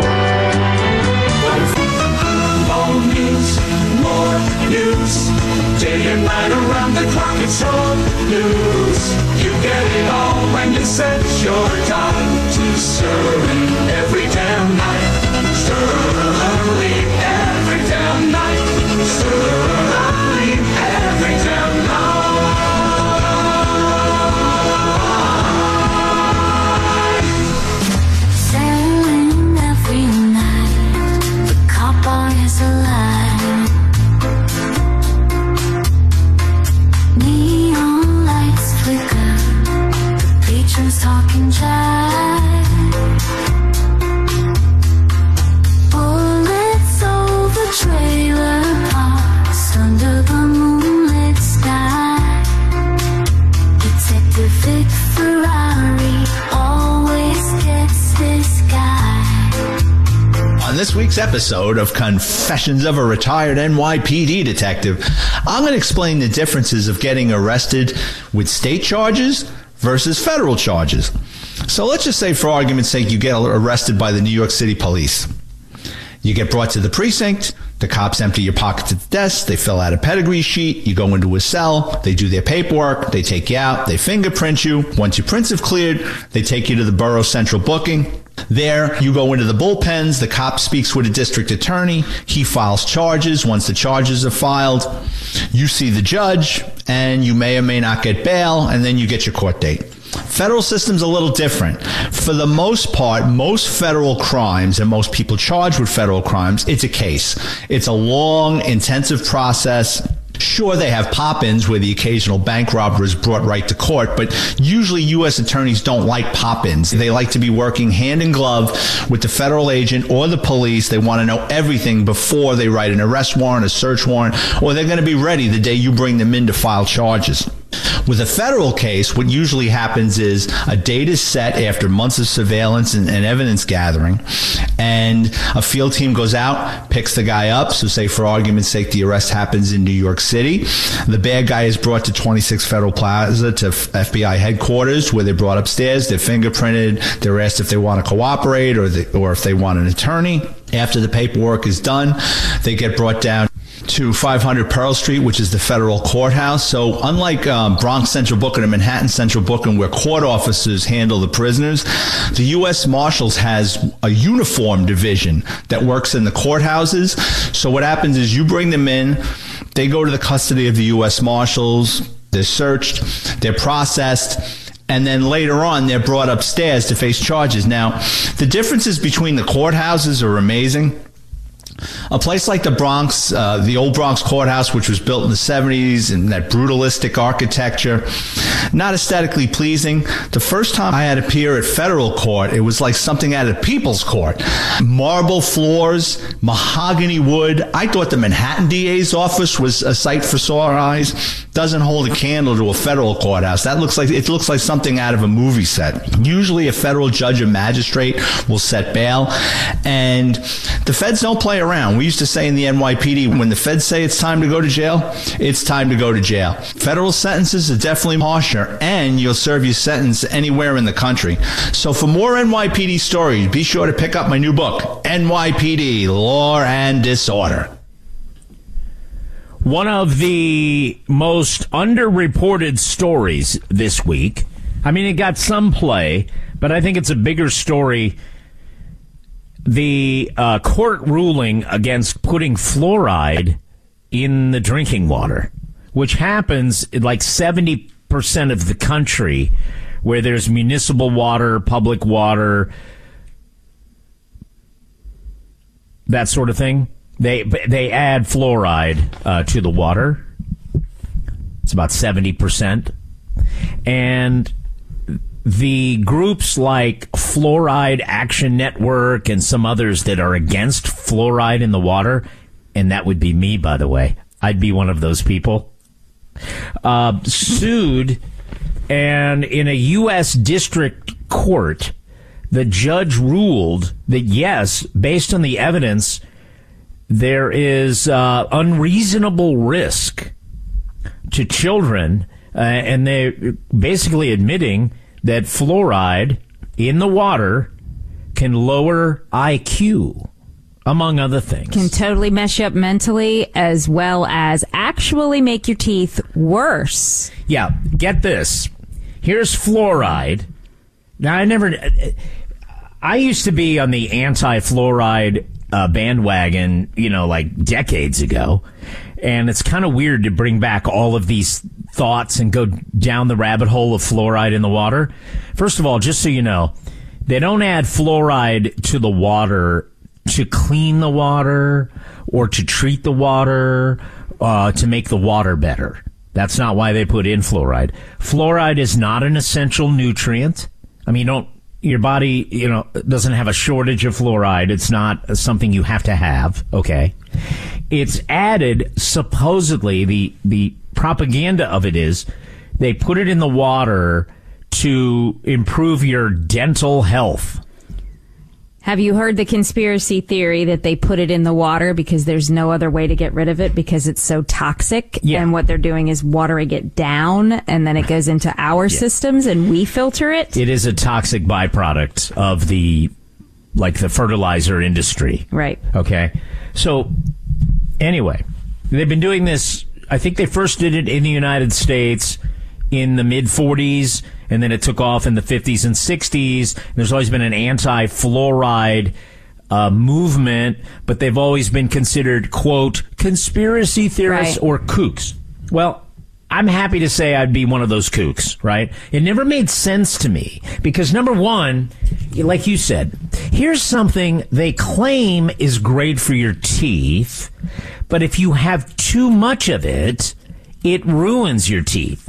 More news, day and night around the clock. It's all news. You get it all when you set your time to Sterling every damn night. Sterling every damn night. Sterling every damn night. Sterling every night. The copper is alive. Talking jive. Bullets over trailer parks under the moonlit sky. Detective Vic Ferrari always gets this guy. On this week's episode of Confessions of a Retired NYPD Detective, I'm going to explain the differences of getting arrested with state charges versus federal charges. So let's just say, for argument's sake, you get arrested by the New York City police. You get brought to the precinct. The cops empty your pockets at the desk. They fill out a pedigree sheet. You go into a cell. They do their paperwork. They take you out. They fingerprint you. Once your prints have cleared, they take you to the borough central booking. There, you go into the bullpens. The cop speaks with a district attorney. He files charges. Once the charges are filed, you see the judge, and you may or may not get bail, and then you get your court date. Federal system's a little different. For the most part, most federal crimes and most people charged with federal crimes, it's a case. It's a long, intensive process. Sure, they have pop-ins where the occasional bank robber is brought right to court, but usually U.S. attorneys don't like pop-ins. They like to be working hand in glove with the federal agent or the police. They want to know everything before they write an arrest warrant, a search warrant, or they're going to be ready the day you bring them in to file charges. With a federal case, what usually happens is a date is set after months of surveillance and evidence gathering, and a field team goes out, picks the guy up. So say, for argument's sake, the arrest happens in New York City. The bad guy is brought to 26 Federal Plaza to FBI headquarters, where they're brought upstairs. They're fingerprinted. They're asked if they want to cooperate or if they want an attorney. After the paperwork is done, they get brought down to 500 Pearl Street, which is the federal courthouse. So unlike Bronx Central Booking and Manhattan Central Booking, where court officers handle the prisoners, the U.S. Marshals has a uniform division that works in the courthouses. So what happens is you bring them in, they go to the custody of the U.S. Marshals, they're searched, they're processed, and then later on, they're brought upstairs to face charges. Now, the differences between the courthouses are amazing. A place like the Bronx, the old Bronx courthouse, which was built in the 70s, and that brutalistic architecture, not aesthetically pleasing. The first time I had to appear at federal court, it was like something out of People's Court. Marble floors, mahogany wood. I thought the Manhattan DA's office was a sight for sore eyes. Doesn't hold a candle to a federal courthouse. It looks like something out of a movie set. Usually a federal judge or magistrate will set bail, and the feds don't play around. We used to say in the NYPD, when the feds say it's time to go to jail, it's time to go to jail. Federal sentences are definitely harsher, and you'll serve your sentence anywhere in the country. So for more NYPD stories, be sure to pick up my new book, NYPD, Law and Disorder. One of the most underreported stories this week, I mean, it got some play, but I think it's a bigger story. The court ruling against putting fluoride in the drinking water, which happens in like 70% of the country where there's municipal water, public water, that sort of thing. They add fluoride to the water. It's about 70%. And the groups like Fluoride Action Network and some others that are against fluoride in the water, and that would be me, by the way. I'd be one of those people. Sued, and in a U.S. district court, the judge ruled that yes, based on the evidence, there is unreasonable risk to children, and they're basically admitting that fluoride in the water can lower IQ, among other things. Can totally mess you up mentally, as well as actually make your teeth worse. Yeah, get this. Here's fluoride. Now, I used to be on the anti-fluoride bandwagon, like decades ago. And it's kind of weird to bring back all of these thoughts and go down the rabbit hole of fluoride in the water. First of all, just so you know, they don't add fluoride to the water to clean the water or to treat the water, to make the water better. That's not why they put in fluoride. Fluoride is not an essential nutrient. I mean, your body, doesn't have a shortage of fluoride. It's not something you have to have. Okay. It's added, supposedly, the propaganda of it is they put it in the water to improve your dental health. Have you heard the conspiracy theory that they put it in the water because there's no other way to get rid of it because it's so toxic? Yeah. And what they're doing is watering it down, and then it goes into our systems and we filter it? It is a toxic byproduct of the fertilizer industry. Right. Okay. So, anyway, they've been doing this. I think they first did it in the United States in the mid-40s, and then it took off in the 50s and 60s. There's always been an anti-fluoride movement, but they've always been considered, quote, conspiracy theorists or kooks. Well, I'm happy to say I'd be one of those kooks, right? It never made sense to me because, number one, like you said, here's something they claim is great for your teeth, but if you have too much of it, it ruins your teeth.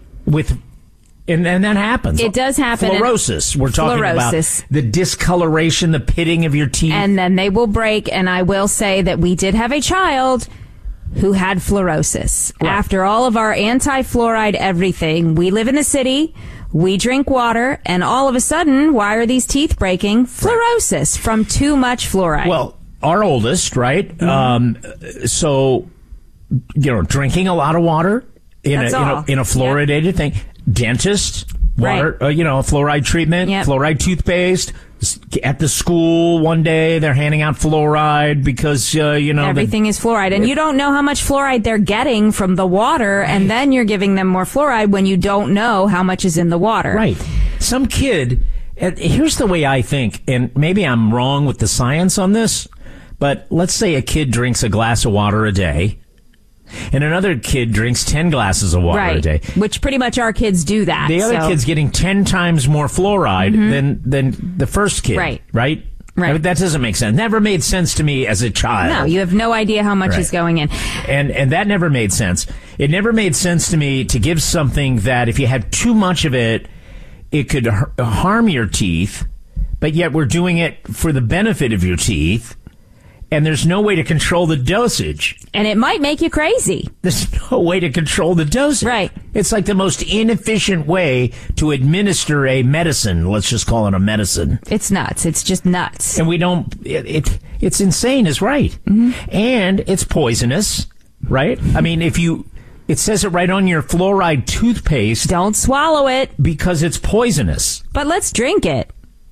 And that happens. It does happen. Fluorosis. We're talking about the discoloration, the pitting of your teeth. And then they will break. And I will say that we did have a child who had fluorosis. Right. After all of our anti-fluoride everything, we live in the city, we drink water, and all of a sudden, why are these teeth breaking? Fluorosis from too much fluoride. Well, our oldest, right? Mm-hmm. So, drinking a lot of water in a fluoridated thing. Dentist, water, fluoride treatment, fluoride toothpaste, at the school one day they're handing out fluoride because everything is fluoride, and you don't know how much fluoride they're getting from the water, and then you're giving them more fluoride when you don't know how much is in the water. Right. Some kid. Here's the way I think, and maybe I'm wrong with the science on this, but let's say a kid drinks a glass of water a day. And another kid drinks 10 glasses of water a day. Which pretty much our kids do that. The other kid's getting 10 times more fluoride than the first kid. Right. I mean, that doesn't make sense. Never made sense to me as a child. No, you have no idea how much is going in. And that never made sense. It never made sense to me to give something that if you had too much of it, it could harm your teeth, but yet we're doing it for the benefit of your teeth. And there's no way to control the dosage. And it might make you crazy. There's no way to control the dosage. Right. It's like the most inefficient way to administer a medicine. Let's just call it a medicine. It's nuts. It's just nuts. And we don't... It's insane is right. Mm-hmm. And it's poisonous, right? I mean, it says it right on your fluoride toothpaste. Don't swallow it. Because it's poisonous. But let's drink it.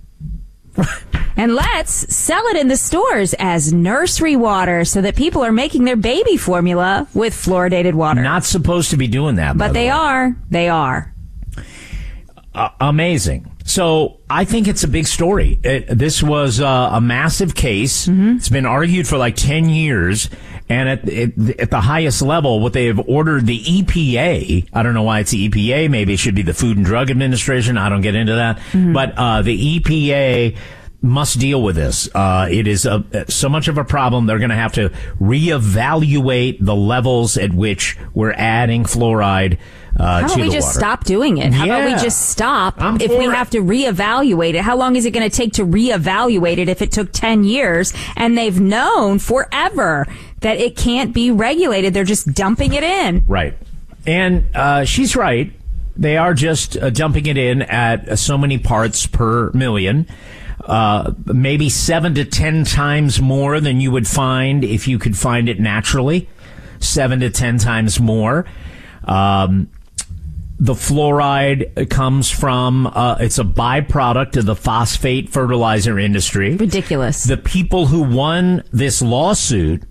And let's sell it in the stores as nursery water so that people are making their baby formula with fluoridated water. Not supposed to be doing that, but they are. They are. Amazing. So I think it's a big story. This was a massive case. Mm-hmm. It's been argued for like 10 years. And at the highest level, what they have ordered the EPA, I don't know why it's the EPA, maybe it should be the Food and Drug Administration, I don't get into that, but the EPA must deal with this. It is so much of a problem, they're going to have to reevaluate the levels at which we're adding fluoride How to about we the just water. stop doing it? How about we just stop if we have to reevaluate it? How long is it going to take to reevaluate it if it took 10 years and they've known forever that it can't be regulated? They're just dumping it in. Right. And she's right. They are just dumping it in at so many parts per million. Maybe 7 to 10 times more than you would find if you could find it naturally. 7 to 10 times more. The fluoride comes from, it's a byproduct of the phosphate fertilizer industry. Ridiculous. The people who won this lawsuit,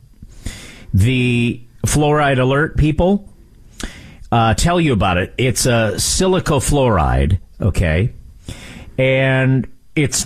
the Fluoride Alert people, tell you about it. It's a silicofluoride, okay? And it's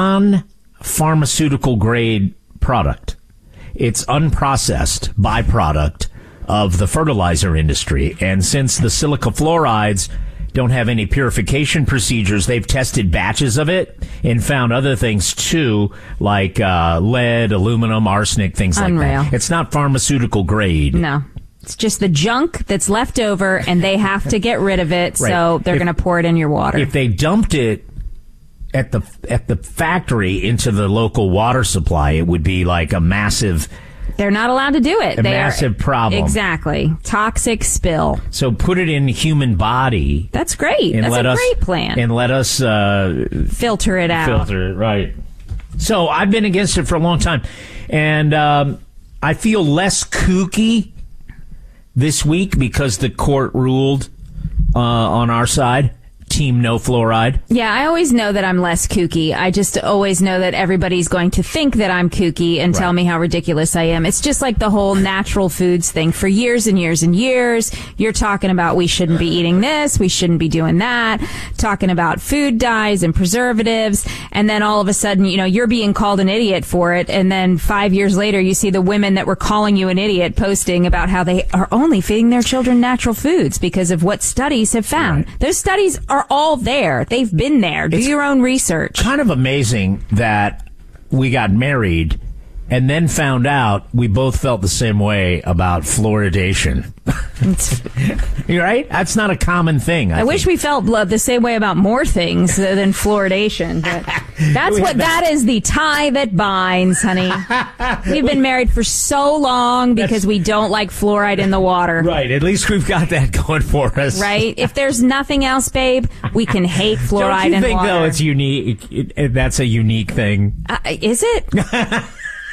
non-pharmaceutical grade product. It's unprocessed byproduct of the fertilizer industry. And since the silicofluorides don't have any purification procedures, they've tested batches of it and found other things too, like lead, aluminum, arsenic, things like that. It's not pharmaceutical grade. No. It's just the junk that's left over, and they have to get rid of it, so they're going to pour it in your water. If they dumped it at the factory into the local water supply, it would be like a massive... They're not allowed to do it. Massive problem. Exactly. Toxic spill. So put it in the human body. That's great. That's a great plan. And let us... filter it out. Filter it, right. So I've been against it for a long time. And I feel less kooky this week because the court ruled on our side. Team no fluoride. Yeah, I always know that I'm less kooky. I just always know that everybody's going to think that I'm kooky and tell me how ridiculous I am. It's just like the whole natural foods thing. For years and years and years, you're talking about we shouldn't be eating this, we shouldn't be doing that, talking about food dyes and preservatives, and then all of a sudden, you're being called an idiot for it, and then 5 years later, you see the women that were calling you an idiot posting about how they are only feeding their children natural foods because of what studies have found. Those studies are all there. They've been there. Do your own research. Kind of amazing that we got married and then found out we both felt the same way about fluoridation. You're right? That's not a common thing. I wish we felt the same way about more things than fluoridation. But that is the tie that binds, honey. We've been married for so long because we don't like fluoride in the water. Right. At least we've got that going for us. Right. If there's nothing else, babe, we can hate fluoride in water. Don't you think, though, it's unique? That's a unique thing. Is it?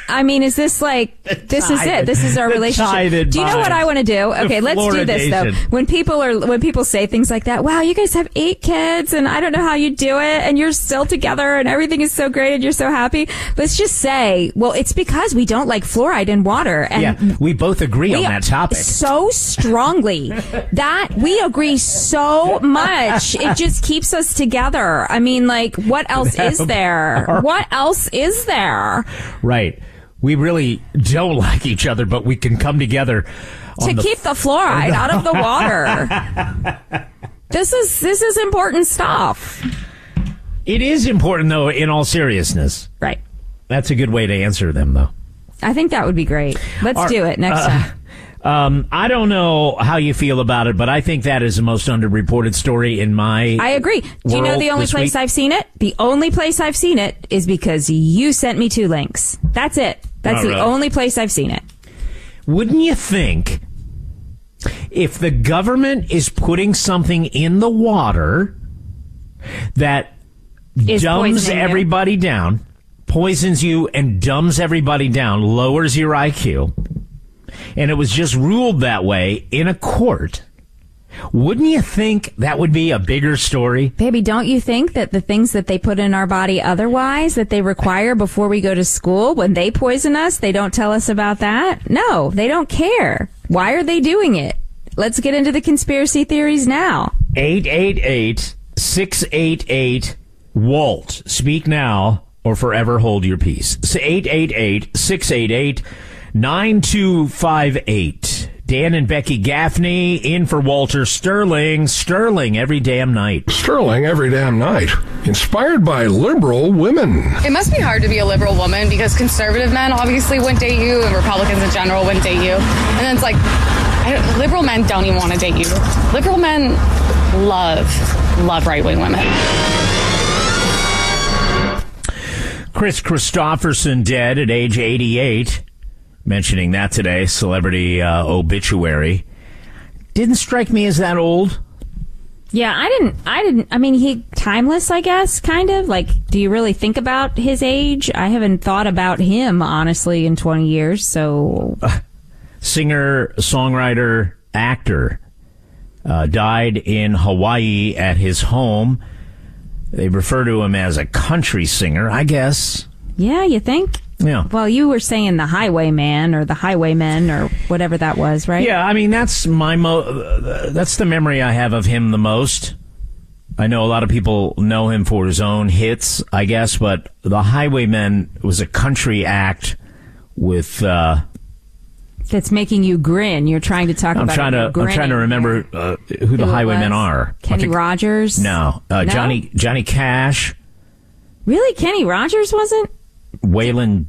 I mean, is this like, this is it? This is our relationship. Do you know what I want to do? Okay, let's do this though. When people say things like that, wow, you guys have 8 kids and I don't know how you do it and you're still together and everything is so great and you're so happy. Let's just say, well, it's because we don't like fluoride in water. And we both agree on that topic. So strongly that we agree so much. It just keeps us together. I mean, like, what else is there? What else is there? Right. We really don't like each other, but we can come together to keep the fluoride out of the water. This is important stuff. It is important, though, in all seriousness. Right. That's a good way to answer them, though. I think that would be great. Let's do it next time. I don't know how you feel about it, but I think that is the most underreported story in my I agree. Do you know the only place I've seen it? The only place I've seen it is because you sent me 2 links. That's it. That's the only place I've seen it. Wouldn't you think if the government is putting something in the water that dumbs everybody down, poisons you and dumbs everybody down, lowers your IQ, and it was just ruled that way in a court, wouldn't you think that would be a bigger story? Baby, don't you think that the things that they put in our body otherwise, that they require before we go to school, when they poison us, they don't tell us about that? No, they don't care. Why are they doing it? Let's get into the conspiracy theories now. 888-688-WALT. Speak now or forever hold your peace. 888-688-9258. Dan and Becky Gaffney in for Walter Sterling. Sterling every damn night. Sterling every damn night. Inspired by liberal women. It must be hard to be a liberal woman because conservative men obviously wouldn't date you and Republicans in general wouldn't date you. And then it's like, liberal men don't even want to date you. Liberal men love right-wing women. Chris Christopherson dead at age 88. Mentioning that today, celebrity obituary. Didn't strike me as that old. Yeah, I didn't. I mean, he timeless, I guess, kind of. Like, do you really think about his age? I haven't thought about him, honestly, in 20 years, so. Singer, songwriter, actor. Died in Hawaii at his home. They refer to him as a country singer, I guess. Yeah, you think? Yeah. Well, you were saying the Highwayman or the Highwaymen or whatever that was, right? Yeah, I mean, that's that's the memory I have of him the most. I know a lot of people know him for his own hits, I guess, but the Highwaymen was a country act with... that's making you grin. You're trying to talk about I'm trying to remember who the Highwaymen are. Kenny Rogers? No. Johnny Cash. Really? Kenny Rogers wasn't? Waylon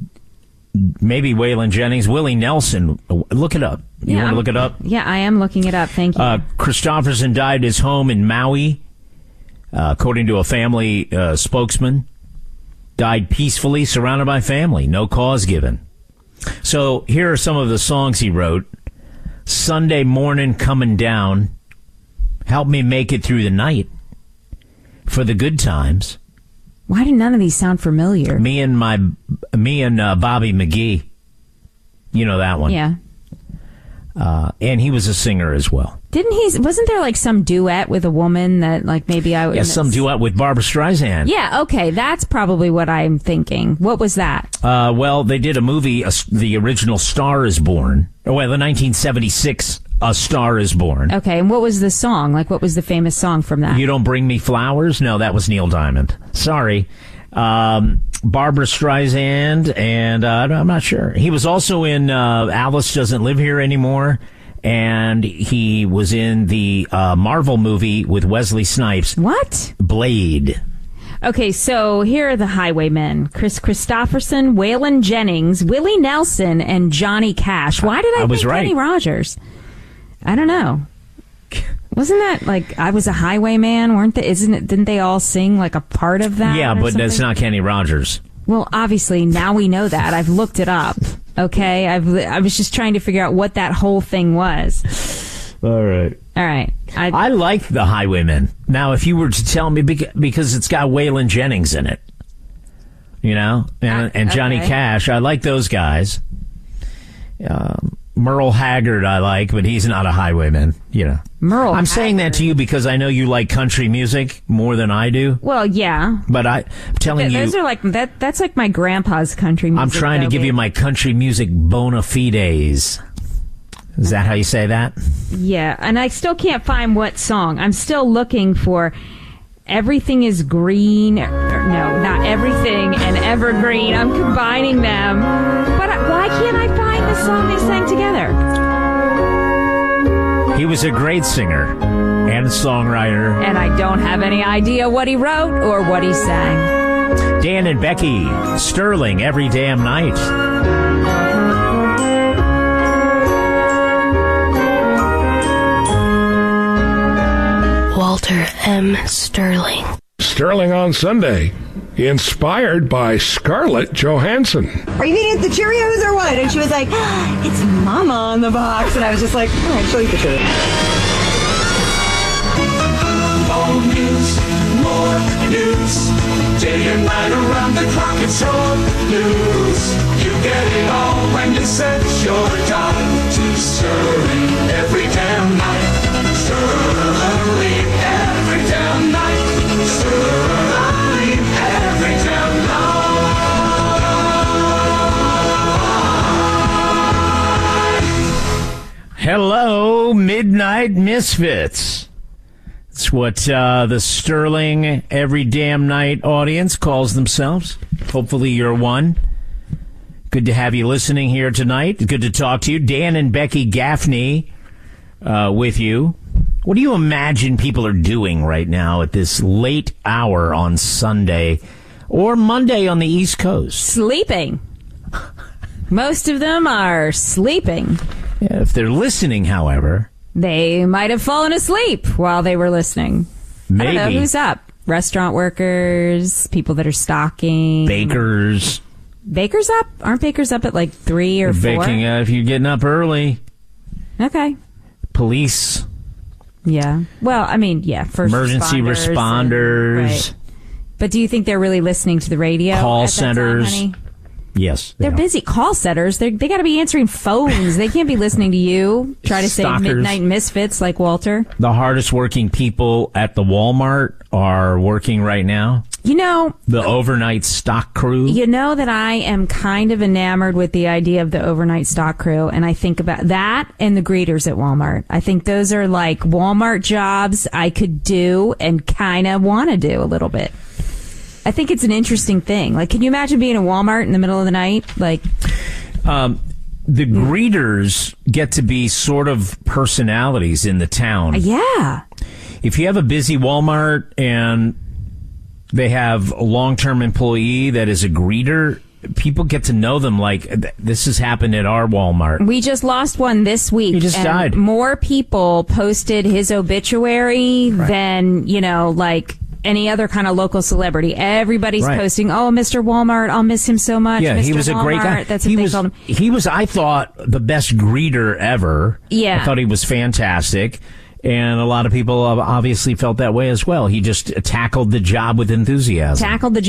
Jennings, Willie Nelson. Look it up. You want to look it up? Yeah, I am looking it up. Thank you. Christopherson died at his home in Maui, according to a family spokesman. Died peacefully, surrounded by family. No cause given. So here are some of the songs he wrote. Sunday morning coming down. Help me make it through the night. For the good times. Why do none of these sound familiar? Me and Bobby McGee. You know that one. Yeah. And he was a singer as well. Wasn't there like some duet with a woman that like maybe I... Yeah, some duet with Barbra Streisand. Yeah, okay, that's probably what I'm thinking. What was that? Well, they did a movie, the original Star is Born. Well, the 1976 A Star is Born. Okay, and what was the song? Like, what was the famous song from that? You Don't Bring Me Flowers? No, that was Neil Diamond. Sorry. Barbra Streisand, and I'm not sure. He was also in Alice Doesn't Live Here Anymore, and he was in the Marvel movie with Wesley Snipes. What? Blade. Okay, so here are the Highwaymen. Chris Christopherson, Waylon Jennings, Willie Nelson, and Johnny Cash. Why did I think right. Kenny Rogers? I don't know. Wasn't that like I Was a Highwayman? Didn't they all sing like a part of that? Yeah, but that's not Kenny Rogers. Well, obviously now we know that. I've looked it up. Okay, I was just trying to figure out what that whole thing was. All right. I like the Highwaymen. Now, if you were to tell me, because it's got Waylon Jennings in it, you know, and Johnny Cash. I like those guys. Merle Haggard I like, but he's not a highwayman, you know. I'm saying that to you because I know you like country music more than I do. Well, yeah. But I'm telling you... Those are like, that's like my grandpa's country music. I'm trying to give you my country music bona fides. Is that how you say that? Yeah, and I still can't find what song. I'm still looking for Everything is Green. No, not Everything and Evergreen. I'm combining them. But why can't I find the song they sang together? He was a great singer and songwriter. And I don't have any idea what he wrote or what he sang. Dan and Becky Sterling, Every Damn Night. Walter M. Sterling. Sterling on Sunday, inspired by Scarlett Johansson. Are you eating the Cheerios or what? And she was like, it's Mama on the box. And I was just like, all right, she'll eat the Cheerios. More news, day and night around the clock. It's your news. You get it all when you set your time to Sterling every damn night. Sterling every damn night. Sterling every damn night. Hello, Midnight Misfits. It's what the Sterling Every Damn Night audience calls themselves. Hopefully you're one. Good to have you listening here tonight. Good to talk to you. Dan and Becky Gaffney with you. What do you imagine people are doing right now at this late hour on Sunday or Monday on the East Coast? Sleeping. Most of them are sleeping. Yeah, if they're listening, however... They might have fallen asleep while they were listening. Maybe. I don't know who's up. Restaurant workers, people that are stocking. Bakers. Bakers up? Aren't bakers up at like 3 or 4? Baking if you're getting up early. Okay. Police. Yeah. Well, I mean, yeah. First emergency responders. Right. But do you think they're really listening to the radio? Call centers. Honey? Yes. They're busy. Call centers. They got to be answering phones. They can't be listening to you. Try to say Midnight Misfits like Walter. The hardest working people at the Walmart are working right now. You know, the overnight stock crew. You know that I am kind of enamored with the idea of the overnight stock crew, and I think about that and the greeters at Walmart. I think those are like Walmart jobs I could do and kind of want to do a little bit. I think it's an interesting thing. Like, can you imagine being in Walmart in the middle of the night? Like, the greeters get to be sort of personalities in the town. Yeah. If you have a busy Walmart and they have a long-term employee that is a greeter, people get to know them like, this has happened at our Walmart. We just lost one this week. He just died. More people posted his obituary than, you know, like any other kind of local celebrity. Everybody's posting, oh, Mr. Walmart, I'll miss him so much. Yeah, Mr. he was Walmart, a great guy. That's what they called him. He was, I thought, the best greeter ever. Yeah. I thought he was fantastic. And a lot of people obviously felt that way as well. He just tackled the job with enthusiasm.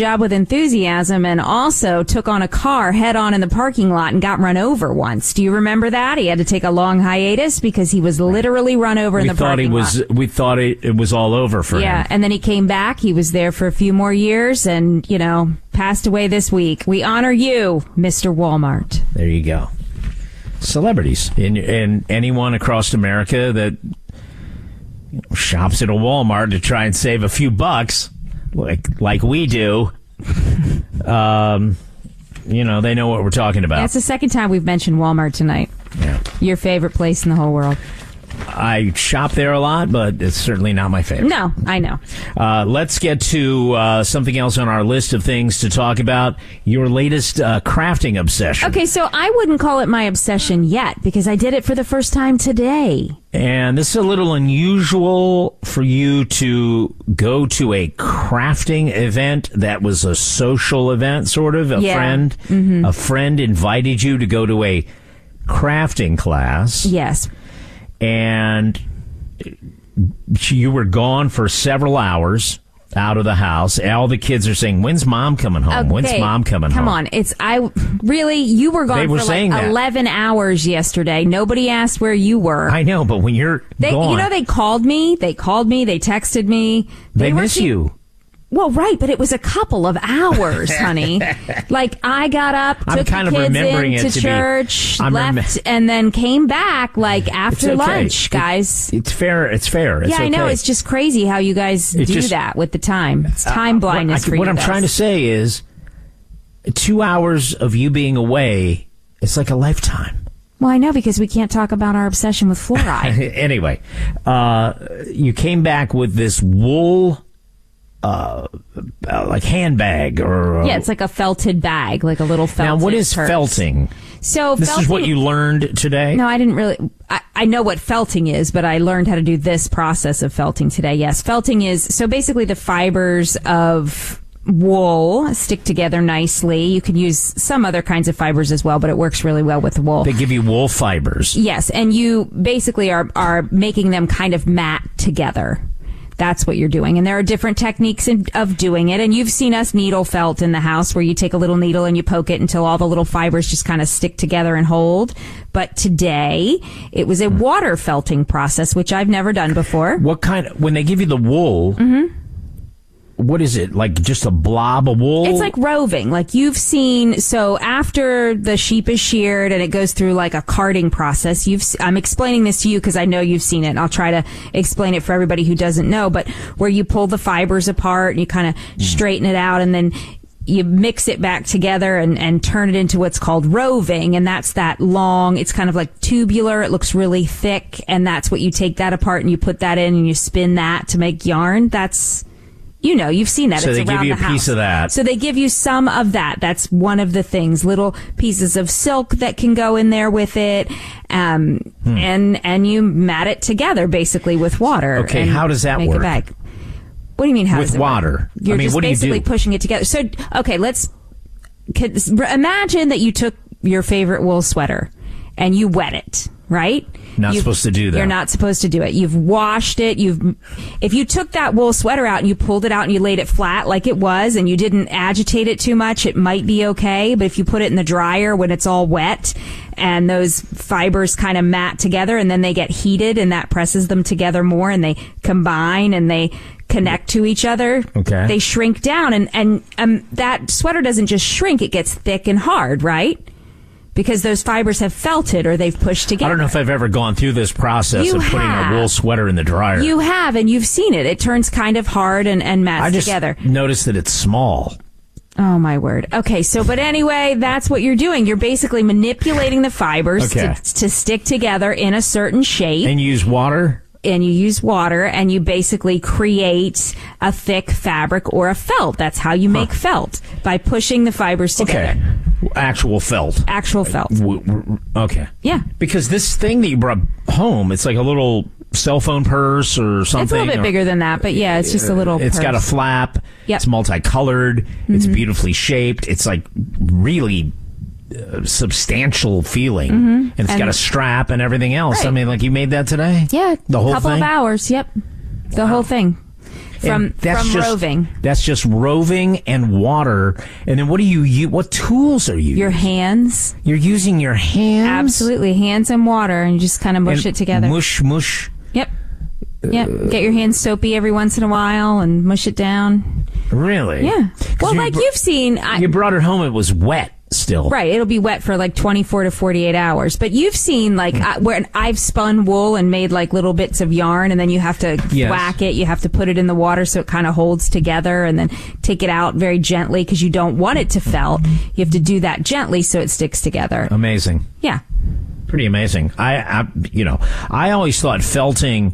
And also took on a car head on in the parking lot and got run over once. Do you remember that? He had to take a long hiatus because he was literally run over in the parking lot. We thought it was all over for him. Yeah, and then he came back. He was there for a few more years and, you know, passed away this week. We honor you, Mr. Walmart. There you go. Celebrities. And anyone across America that shops at a Walmart to try and save a few bucks, like we do. You know, they know what we're talking about. That's the second time we've mentioned Walmart tonight. Yeah. Your favorite place in the whole world. I shop there a lot, but it's certainly not my favorite. No, I know. Let's get to something else on our list of things to talk about. Your latest crafting obsession. Okay, so I wouldn't call it my obsession yet because I did it for the first time today. And this is a little unusual for you to go to a crafting event that was a social event, sort of. A friend invited you to go to a crafting class. Yes. And you were gone for several hours. out of the house. All the kids are saying, "When's mom coming home? Okay, When's mom coming home?" Come on. You were gone They were for saying like that. 11 hours yesterday. Nobody asked where you were. I know, but when you're gone, You know, they called me, they texted me. they miss you. Well, right, but it was a couple of hours, honey. Like, I got up, I'm took kind the of kids remembering it into to be- church, I'm left, and then came back, like, after It's okay. lunch, guys. It's fair. It's fair. It's Yeah, I know. okay. It's just crazy how you guys It's do just- that with the time. It's time blindness for you What I'm guys. trying to say is 2 hours of you being away, it's like a lifetime. Well, I know, because we can't talk about our obsession with fluoride. Anyway, you came back with this wool, like handbag or... Yeah, it's like a felted bag, like a little felted Now, what is purse. felting? So This is what felting- you learned today? No, I didn't really. I know what felting is, but I learned how to do this process of felting today. Yes, felting is, so basically the fibers of wool stick together nicely. You can use some other kinds of fibers as well, but it works really well with the wool. They give you wool fibers. Yes, and you basically are making them kind of matte together. That's what you're doing. And there are different techniques of doing it. And you've seen us needle felt in the house, where you take a little needle and you poke it until all the little fibers just kind of stick together and hold. But today, it was a water felting process, which I've never done before. What when they give you the wool, what is it? Like just a blob of wool? It's like roving. Like you've seen, so after the sheep is sheared and it goes through like a carding process, I'm explaining this to you because I know you've seen it. And I'll try to explain it for everybody who doesn't know, but where you pull the fibers apart and you kind of straighten it out, and then you mix it back together and turn it into what's called roving. And that's that long, it's kind of like tubular. It looks really thick. And that's what you take that apart and you put that in and you spin that to make yarn. That's, you know, you've seen that. So it's they give around you the a piece house. of that. So they give you some of that. That's one of the things. Little pieces of silk that can go in there with it. And you mat it together basically with water. Okay, and how does that make work? A bag. What do you mean how With does it work? water. You're I mean, just what do you basically do? pushing it together. So, okay, imagine that you took your favorite wool sweater and you wet it, right? Not supposed to do that. You're not supposed to do it. You've washed it. If you took that wool sweater out and you pulled it out and you laid it flat like it was and you didn't agitate it too much, it might be okay. But if you put it in the dryer when it's all wet and those fibers kind of mat together and then they get heated and that presses them together more and they combine and they connect to each other, Okay. they shrink down and that sweater doesn't just shrink, it gets thick and hard, right? Because those fibers have felted or they've pushed together. I don't know if I've ever gone through this process You of putting have. a wool sweater in the dryer. You have, and you've seen it. It turns kind of hard and mats I just together. noticed that it's small. Oh, my word. Okay, so, but anyway, that's what you're doing. You're basically manipulating the fibers Okay. to stick together in a certain shape. And you use water? And you use water, and you basically create a thick fabric or a felt. That's how you make felt, by pushing the fibers together. Okay. Actual felt. Actual felt. Okay. Yeah. Because this thing that you brought home, it's like a little cell phone purse or something. It's a little bit bigger than that, but yeah, it's just a little It's got a purse. flap. Yep. It's multicolored. It's Mhm. beautifully shaped. It's like really substantial feeling. Mhm. And it's got And- a strap and everything else. Right. I mean, like you made that today? Yeah. The whole couple thing? of hours. Yep. The whole thing. And From roving. That's just roving and water. And then what do you use? What tools are you Your using? hands. You're using your hands? Absolutely. Hands and water, and you just kind of mush And it together. Mush. Yep. Yep. Get your hands soapy every once in a while and mush it down. Really? Yeah. 'Cause Well, you like br- you've seen. You brought it home. It was wet still. Right. It'll be wet for like 24 to 48 hours. But you've seen like where I've spun wool and made like little bits of yarn, and then you have to Yes. whack it. You have to put it in the water so it kind of holds together, and then take it out very gently because you don't want it to felt. You have to do that gently so it sticks together. Amazing. Yeah. Pretty amazing. I always thought felting,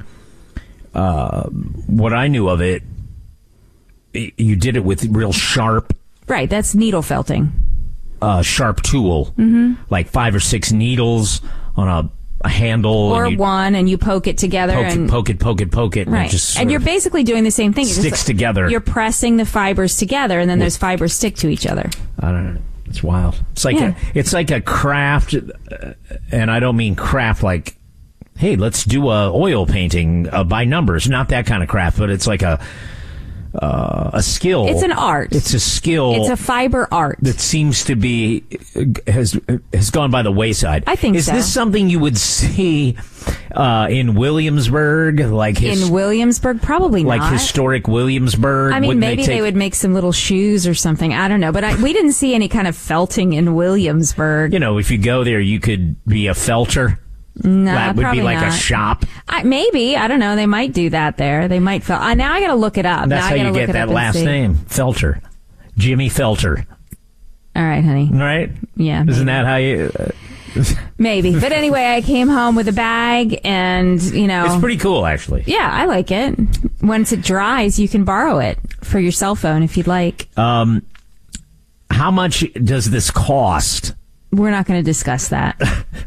what I knew of it, you did it with real sharp, Right. That's needle felting. sharp tool, like 5 or 6 needles on a handle. Or and you one, and you poke it together. and poke it. Right. And, it just And you're basically doing the same thing. It's sticks just together. You're pressing the fibers together, and then those fibers stick to each other. I don't know. It's wild. It's like a craft, and I don't mean craft like, hey, let's do a oil painting by numbers. Not that kind of craft, but it's like a a skill. It's an art. It's a skill. It's a fiber art that seems to be has gone by the wayside. I think Is so. this something you would see in Williamsburg? In Williamsburg? Probably not. Like historic Williamsburg? I mean, Wouldn't maybe they would make some little shoes or something. I don't know. But we didn't see any kind of felting in Williamsburg. You know, if you go there, you could be a felter. No, that would probably be like not. a shop. Maybe. I don't know. They might do that there. They might felt. Now I got to look it up. That's how you get that last name, Felter. Jimmy Felter. All right, honey. Right? Yeah. Isn't that how you... Maybe. But anyway, I came home with a bag and, you know... It's pretty cool, actually. Yeah, I like it. Once it dries, you can borrow it for your cell phone if you'd like. How much does this cost? We're not going to discuss that.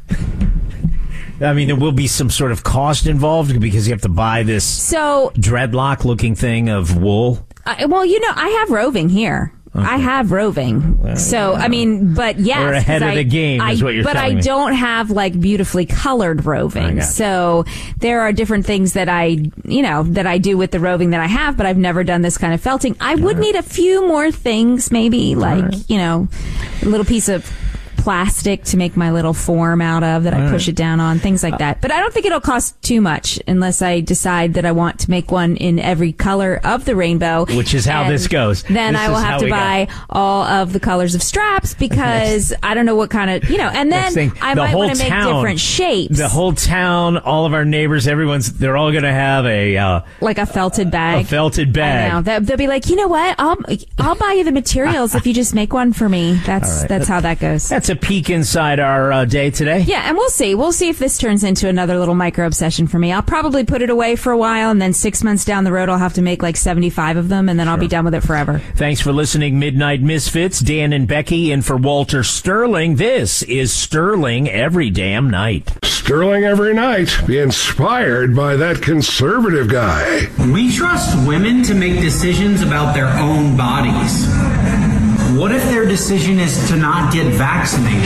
I mean, there will be some sort of cost involved because you have to buy this dreadlock-looking thing of wool. Well, you know, I have roving here. Okay. I have roving. So, I mean, but yes. We're ahead of the game is what you're telling me. But I don't have, like, beautifully colored roving. So there are different things that I do with the roving that I have, but I've never done this kind of felting. I would need a few more things, maybe, like, you know, a little piece of plastic to make my little form out of that I push it down on, things like that. But I don't think it'll cost too much unless I decide that I want to make one in every color of the rainbow. Which is how this goes. Then I will have to buy all of the colors of straps because I don't know what kind of, you know, and then I might want to make different shapes. The whole town, all of our neighbors, they're all going to have like a felted bag. A felted bag. I know. They'll be like, you know what? I'll buy you the materials if you just make one for me. That's how that goes. That's a peek inside our day today. Yeah, and we'll see. We'll see if this turns into another little micro obsession for me. I'll probably put it away for a while, and then 6 months down the road, I'll have to make like 75 of them, and then I'll be done with it forever. Thanks for listening, Midnight Misfits. Dan and Becky in for Walter Sterling. This is Sterling Every Damn Night. Sterling Every Night. Be inspired by that conservative guy. We trust women to make decisions about their own bodies. What if their decision is to not get vaccinated?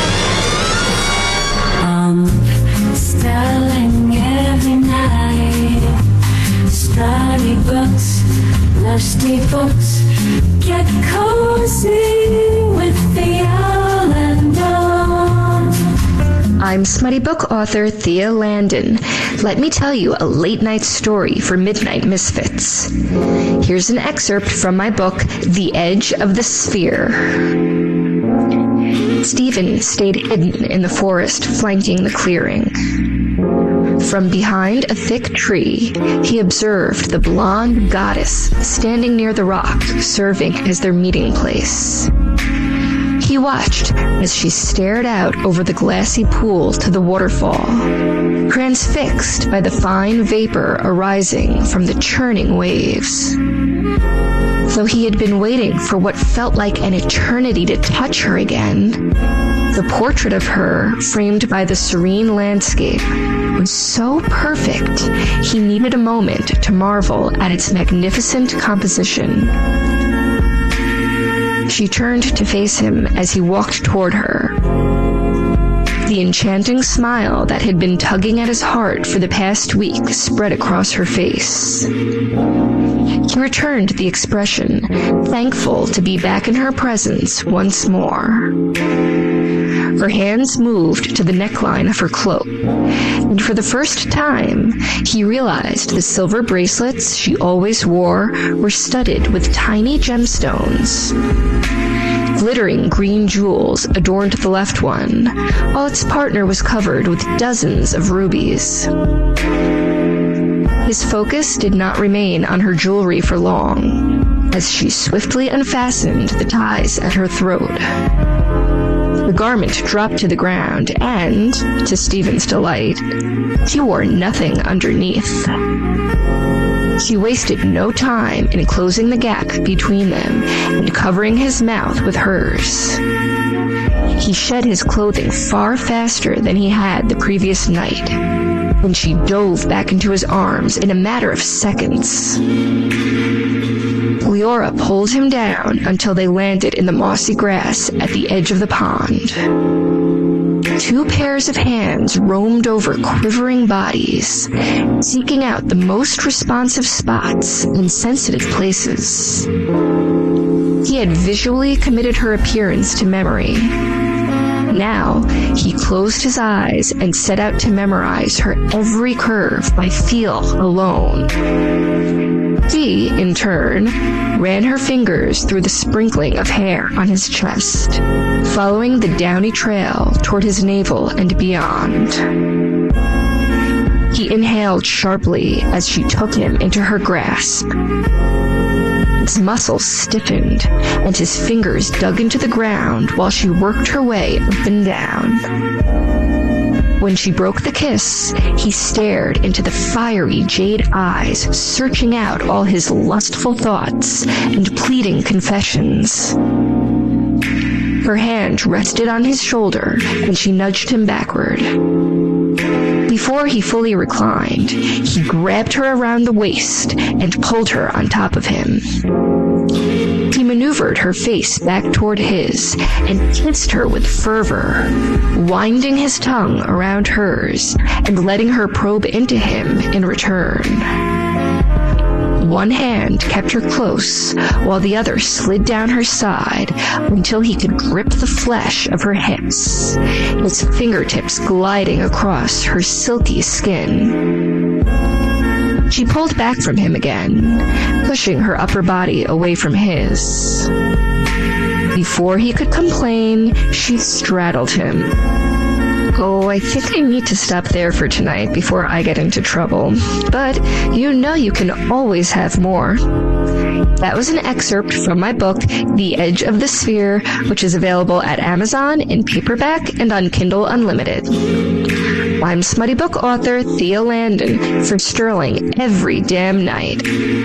Sterling every night. Study books, lusty books. Get cozy with the Owl and Dawn. I'm smutty book author Thea Landon. Let me tell you a late night story for Midnight Misfits. Here's an excerpt from my book, The Edge of the Sphere. Stephen stayed hidden in the forest flanking the clearing. From behind a thick tree, he observed the blonde goddess standing near the rock, serving as their meeting place. He watched as she stared out over the glassy pool to the waterfall, transfixed by the fine vapor arising from the churning waves. Though he had been waiting for what felt like an eternity to touch her again, the portrait of her, framed by the serene landscape, was so perfect he needed a moment to marvel at its magnificent composition. She turned to face him as he walked toward her. The enchanting smile that had been tugging at his heart for the past week spread across her face. He returned the expression, thankful to be back in her presence once more. Her hands moved to the neckline of her cloak, and for the first time, he realized the silver bracelets she always wore were studded with tiny gemstones. Glittering green jewels adorned the left one, while its partner was covered with dozens of rubies. His focus did not remain on her jewelry for long, as she swiftly unfastened the ties at her throat. The garment dropped to the ground, and, to Stephen's delight, she wore nothing underneath. She wasted no time in closing the gap between them and covering his mouth with hers. He shed his clothing far faster than he had the previous night, and she dove back into his arms in a matter of seconds. Leora pulled him down until they landed in the mossy grass at the edge of the pond. 2 pairs of hands roamed over quivering bodies, seeking out the most responsive spots and sensitive places. He had visually committed her appearance to memory. Now, he closed his eyes and set out to memorize her every curve by feel alone. She, in turn, ran her fingers through the sprinkling of hair on his chest, following the downy trail toward his navel and beyond. He inhaled sharply as she took him into her grasp. His muscles stiffened, and his fingers dug into the ground while she worked her way up and down. When she broke the kiss, he stared into the fiery jade eyes, searching out all his lustful thoughts and pleading confessions. Her hand rested on his shoulder, and she nudged him backward. Before he fully reclined, he grabbed her around the waist and pulled her on top of him. He maneuvered her face back toward his and kissed her with fervor, winding his tongue around hers and letting her probe into him in return. One hand kept her close, while the other slid down her side until he could grip the flesh of her hips, his fingertips gliding across her silky skin. She pulled back from him again, pushing her upper body away from his. Before he could complain, she straddled him. Oh, I think I need to stop there for tonight before I get into trouble. But you know you can always have more. That was an excerpt from my book, The Edge of the Sphere, which is available at Amazon in paperback and on Kindle Unlimited. I'm Smutty Book author Thea Landon for Sterling every damn night.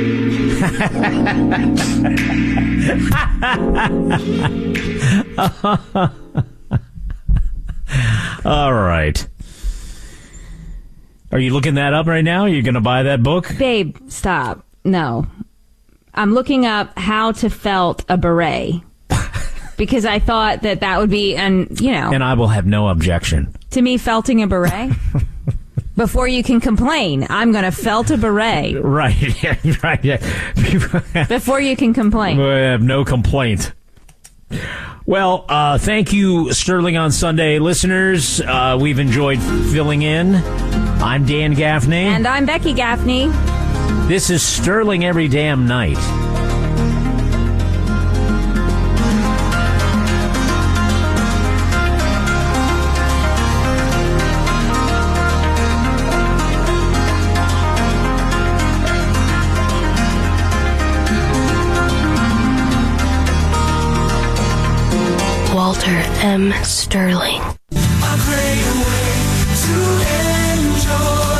All right. Are you looking that up right now? Are you going to buy that book? Babe, stop. No. I'm looking up how to felt a beret. Because I thought that would be, and I will have no objection. To me, felting a beret? Before you can complain, I'm going to felt a beret. Right. Right. Yeah. Before you can complain. I have no complaint. Well, thank you, Sterling on Sunday listeners. We've enjoyed filling in. I'm Dan Gaffney. And I'm Becky Gaffney. This is Sterling every damn night. Walter M. Sterling. A great way to enjoy